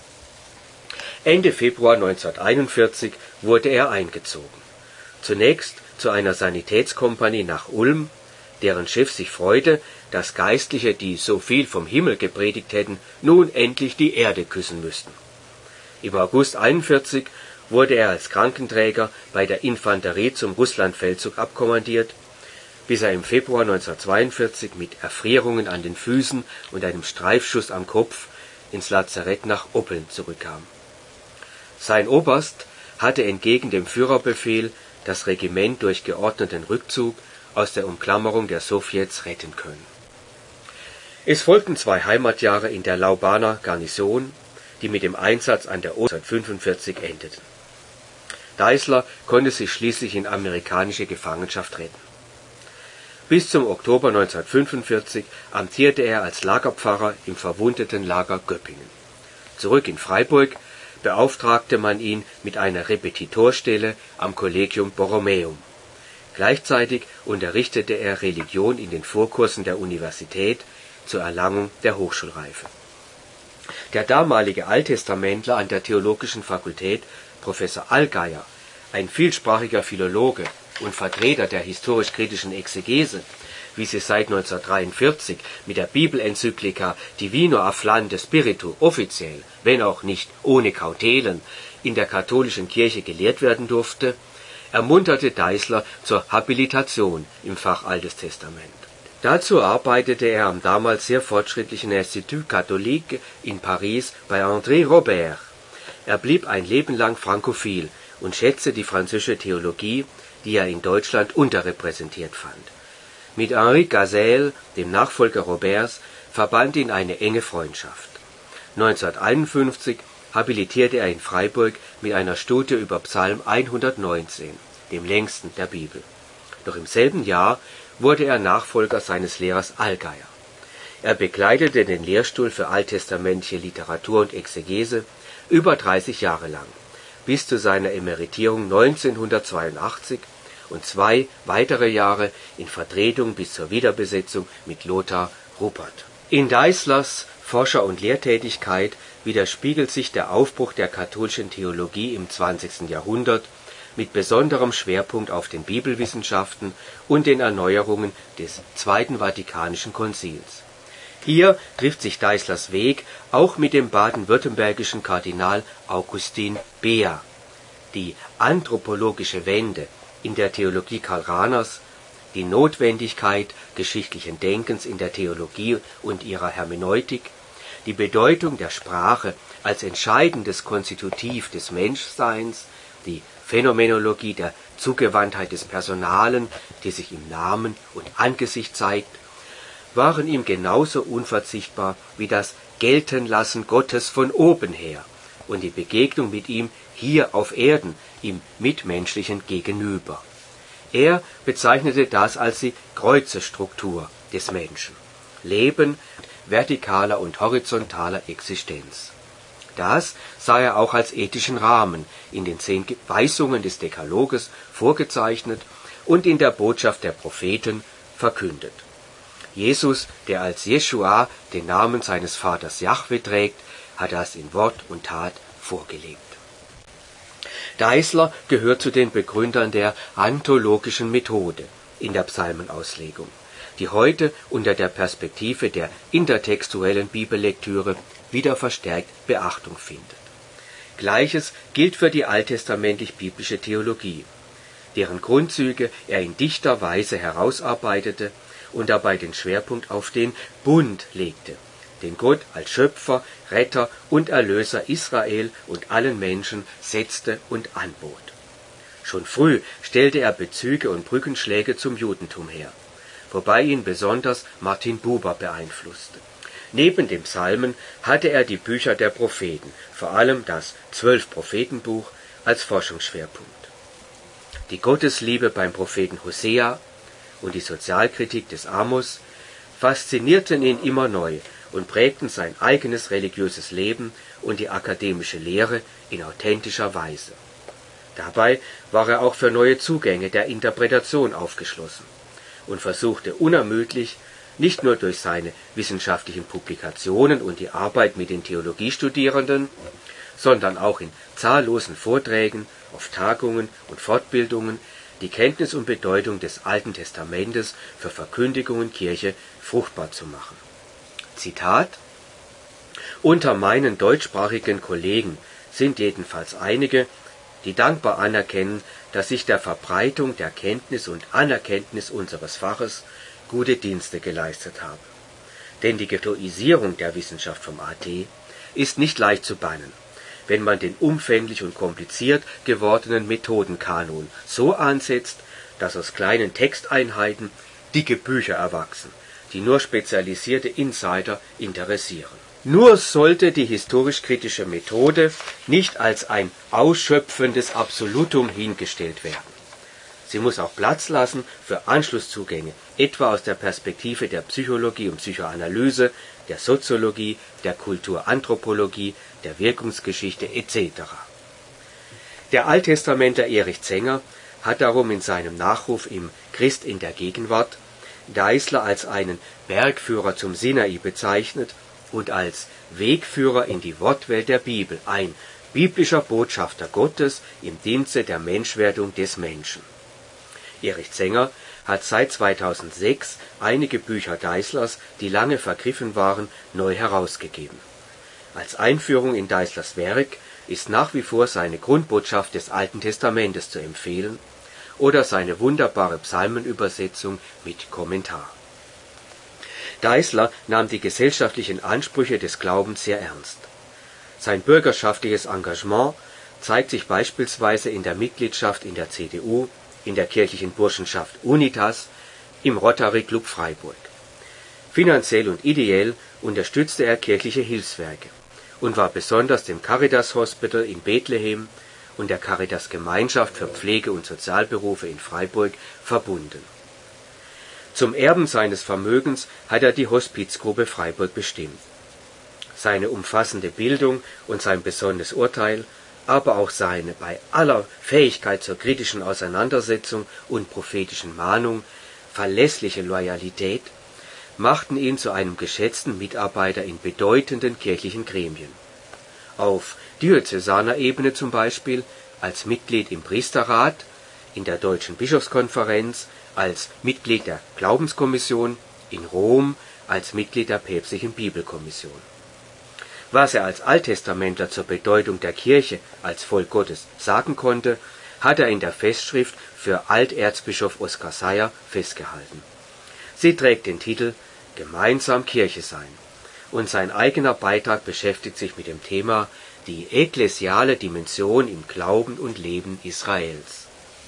S3: Ende Februar neunzehnhunderteinundvierzig wurde er eingezogen. Zunächst zu einer Sanitätskompanie nach Ulm, deren Chef sich freute, dass Geistliche, die so viel vom Himmel gepredigt hätten, nun endlich die Erde küssen müssten. Im August einundvierzig wurde er als Krankenträger bei der Infanterie zum Russlandfeldzug abkommandiert, bis er im Februar neunzehnhundertzweiundvierzig mit Erfrierungen an den Füßen und einem Streifschuss am Kopf ins Lazarett nach Oppeln zurückkam. Sein Oberst hatte entgegen dem Führerbefehl das Regiment durch geordneten Rückzug aus der Umklammerung der Sowjets retten können. Es folgten zwei Heimatjahre in der Laubaner Garnison, die mit dem Einsatz an der Oder neunzehnhundertfünfundvierzig endeten. Deißler konnte sich schließlich in amerikanische Gefangenschaft retten. Bis zum Oktober neunzehnhundertfünfundvierzig amtierte er als Lagerpfarrer im Verwundetenlager Göppingen. Zurück in Freiburg beauftragte man ihn mit einer Repetitorstelle am Collegium Borromeum. Gleichzeitig unterrichtete er Religion in den Vorkursen der Universität zur Erlangung der Hochschulreife. Der damalige Alttestamentler an der Theologischen Fakultät, Professor Allgeier, ein vielsprachiger Philologe und Vertreter der historisch-kritischen Exegese, wie sie seit neunzehnhundertdreiundvierzig mit der Bibelenzyklika Divino Afflante Spiritu offiziell, wenn auch nicht ohne Kautelen, in der katholischen Kirche gelehrt werden durfte, ermunterte Deisler zur Habilitation im Fach Altes Testament. Dazu arbeitete er am damals sehr fortschrittlichen Institut Catholique in Paris bei André Robert. Er blieb ein Leben lang frankophil und schätzte die französische Theologie, die er in Deutschland unterrepräsentiert fand. Mit Henri Gazel, dem Nachfolger Roberts, verband ihn eine enge Freundschaft. neunzehnhunderteinundfünfzig habilitierte er in Freiburg mit einer Studie über Psalm hundertneunzehn, dem längsten der Bibel. Noch im selben Jahr wurde er Nachfolger seines Lehrers Allgeier. Er bekleidete den Lehrstuhl für alttestamentliche Literatur und Exegese über dreißig Jahre lang, bis zu seiner Emeritierung neunzehnhundertzweiundachtzig und zwei weitere Jahre in Vertretung bis zur Wiederbesetzung mit Lothar Ruppert. In Deislers Forscher- und Lehrtätigkeit widerspiegelt sich der Aufbruch der katholischen Theologie im zwanzigsten Jahrhundert mit besonderem Schwerpunkt auf den Bibelwissenschaften und den Erneuerungen des Zweiten Vatikanischen Konzils. Hier trifft sich Deislers Weg auch mit dem baden-württembergischen Kardinal Augustin Beer. Die anthropologische Wende in der Theologie Karl Rahners, die Notwendigkeit geschichtlichen Denkens in der Theologie und ihrer Hermeneutik, die Bedeutung der Sprache als entscheidendes Konstitutiv des Menschseins, die Phänomenologie der Zugewandtheit des Personalen, die sich im Namen und Angesicht zeigt, waren ihm genauso unverzichtbar wie das Geltenlassen Gottes von oben her und die Begegnung mit ihm hier auf Erden im mitmenschlichen Gegenüber. Er bezeichnete das als die Kreuzestruktur des Menschen. Leben vertikaler und horizontaler Existenz. Das sah er auch als ethischen Rahmen in den zehn Weisungen des Dekaloges vorgezeichnet und in der Botschaft der Propheten verkündet. Jesus, der als Jeschua den Namen seines Vaters Jahwe trägt, hat das in Wort und Tat vorgelebt. Deisler gehört zu den Begründern der anthologischen Methode in der Psalmenauslegung, die heute unter der Perspektive der intertextuellen Bibellektüre wieder verstärkt Beachtung findet. Gleiches gilt für die alttestamentlich-biblische Theologie, deren Grundzüge er in dichter Weise herausarbeitete und dabei den Schwerpunkt auf den Bund legte, den Gott als Schöpfer, Retter und Erlöser Israel und allen Menschen setzte und anbot. Schon früh stellte er Bezüge und Brückenschläge zum Judentum her, wobei ihn besonders Martin Buber beeinflusste. Neben dem Psalmen hatte er die Bücher der Propheten, vor allem das Zwölf-Prophetenbuch, als Forschungsschwerpunkt. Die Gottesliebe beim Propheten Hosea und die Sozialkritik des Amos faszinierten ihn immer neu und prägten sein eigenes religiöses Leben und die akademische Lehre in authentischer Weise. Dabei war er auch für neue Zugänge der Interpretation aufgeschlossen und versuchte unermüdlich, nicht nur durch seine wissenschaftlichen Publikationen und die Arbeit mit den Theologiestudierenden, sondern auch in zahllosen Vorträgen, auf Tagungen und Fortbildungen die Kenntnis und Bedeutung des Alten Testamentes für Verkündigung und Kirche fruchtbar zu machen. Zitat: Unter meinen deutschsprachigen Kollegen sind jedenfalls einige, die dankbar anerkennen, dass ich der Verbreitung der Kenntnis und Anerkenntnis unseres Faches gute Dienste geleistet habe. Denn die Ghettoisierung der Wissenschaft vom A T ist nicht leicht zu bannen, wenn man den umfänglich und kompliziert gewordenen Methodenkanon so ansetzt, dass aus kleinen Texteinheiten dicke Bücher erwachsen, die nur spezialisierte Insider interessieren. Nur sollte die historisch-kritische Methode nicht als ein ausschöpfendes Absolutum hingestellt werden. Sie muss auch Platz lassen für Anschlusszugänge, etwa aus der Perspektive der Psychologie und Psychoanalyse, der Soziologie, der Kulturanthropologie, der Wirkungsgeschichte et cetera. Der Alttestamentler Erich Zenger hat darum in seinem Nachruf im Christ in der Gegenwart Deisler als einen Bergführer zum Sinai bezeichnet und als Wegführer in die Wortwelt der Bibel, ein biblischer Botschafter Gottes im Dienste der Menschwerdung des Menschen. Erich Zenger hat seit zweitausendsechs einige Bücher Deislers, die lange vergriffen waren, neu herausgegeben. Als Einführung in Deislers Werk ist nach wie vor seine Grundbotschaft des Alten Testamentes zu empfehlen, oder seine wunderbare Psalmenübersetzung mit Kommentar. Deisler nahm die gesellschaftlichen Ansprüche des Glaubens sehr ernst. Sein bürgerschaftliches Engagement zeigt sich beispielsweise in der Mitgliedschaft in der C D U, in der kirchlichen Burschenschaft Unitas, im Rotary Club Freiburg. Finanziell und ideell unterstützte er kirchliche Hilfswerke und war besonders dem Caritas Hospital in Bethlehem und der Caritas Gemeinschaft für Pflege- und Sozialberufe in Freiburg verbunden. Zum Erben seines Vermögens hat er die Hospizgruppe Freiburg bestimmt. Seine umfassende Bildung und sein besonnenes Urteil, aber auch seine bei aller Fähigkeit zur kritischen Auseinandersetzung und prophetischen Mahnung verlässliche Loyalität machten ihn zu einem geschätzten Mitarbeiter in bedeutenden kirchlichen Gremien. Auf diözesaner Ebene zum Beispiel als Mitglied im Priesterrat, in der Deutschen Bischofskonferenz, als Mitglied der Glaubenskommission, in Rom als Mitglied der Päpstlichen Bibelkommission. Was er als Alttestamentler zur Bedeutung der Kirche als Volk Gottes sagen konnte, hat er in der Festschrift für Alterzbischof Oskar Seyer festgehalten. Sie trägt den Titel Gemeinsam Kirche sein und sein eigener Beitrag beschäftigt sich mit dem Thema die ekklesiale Dimension im Glauben und Leben Israels.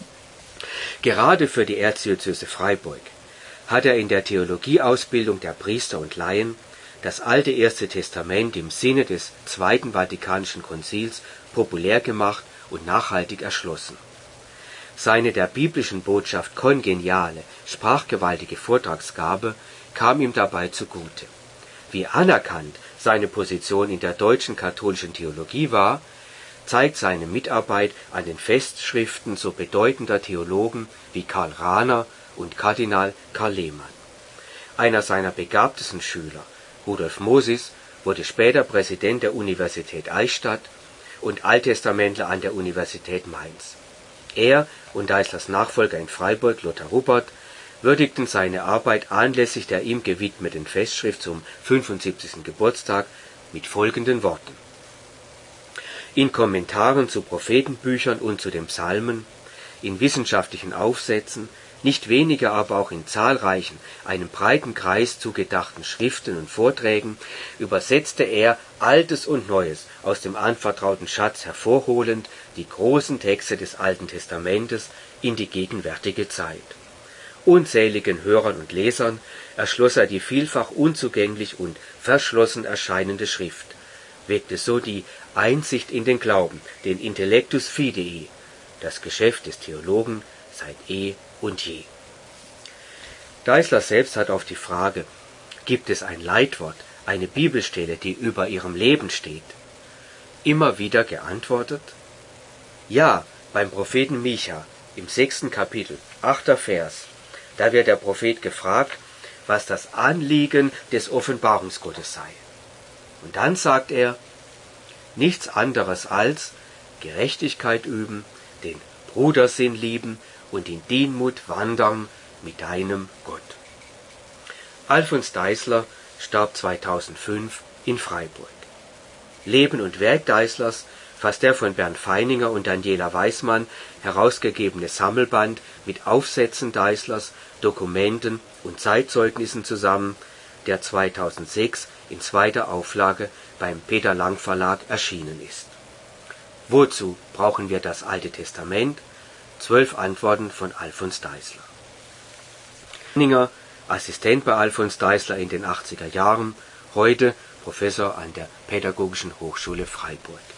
S3: Gerade für die Erzdiözese Freiburg hat er in der Theologieausbildung der Priester und Laien das alte Erste Testament im Sinne des Zweiten Vatikanischen Konzils populär gemacht und nachhaltig erschlossen. Seine der biblischen Botschaft kongeniale, sprachgewaltige Vortragsgabe kam ihm dabei zugute. Wie anerkannt seine Position in der deutschen katholischen Theologie war, zeigt seine Mitarbeit an den Festschriften so bedeutender Theologen wie Karl Rahner und Kardinal Karl Lehmann. Einer seiner begabtesten Schüler, Rudolf Mosis, wurde später Präsident der Universität Eichstätt und Alttestamentler an der Universität Mainz. Er und Deislers Nachfolger in Freiburg, Lothar Ruppert, würdigten seine Arbeit anlässlich der ihm gewidmeten Festschrift zum fünfundsiebzigsten Geburtstag mit folgenden Worten. In Kommentaren zu Prophetenbüchern und zu den Psalmen, in wissenschaftlichen Aufsätzen, nicht weniger aber auch in zahlreichen, einem breiten Kreis zugedachten Schriften und Vorträgen übersetzte er Altes und Neues aus dem anvertrauten Schatz hervorholend die großen Texte des Alten Testamentes in die gegenwärtige Zeit. Unzähligen Hörern und Lesern erschloss er die vielfach unzugänglich und verschlossen erscheinende Schrift, weckte so die Einsicht in den Glauben, den Intellectus Fidei, das Geschäft des Theologen seit eh und je. Deisler selbst hat auf die Frage, gibt es ein Leitwort, eine Bibelstelle, die über ihrem Leben steht, immer wieder geantwortet, ja, beim Propheten Micha im sechsten Kapitel, achter Vers, da wird der Prophet gefragt, was das Anliegen des Offenbarungsgottes sei. Und dann sagt er, nichts anderes als Gerechtigkeit üben, den Brudersinn lieben und in Demut wandern mit deinem Gott. Alfons Deisler starb zweitausendfünf in Freiburg. Leben und Werk Deislers fasst der von Bernd Feininger und Daniela Weismann herausgegebene Sammelband mit Aufsätzen Deislers, Dokumenten und Zeitzeugnissen zusammen, der zweitausendsechs in zweiter Auflage beim Peter Lang Verlag erschienen ist. Wozu brauchen wir das Alte Testament? Zwölf Antworten von Alfons Deisler. Feininger, Assistent bei Alfons Deisler in den achtziger Jahren, heute Professor an der Pädagogischen Hochschule Freiburg.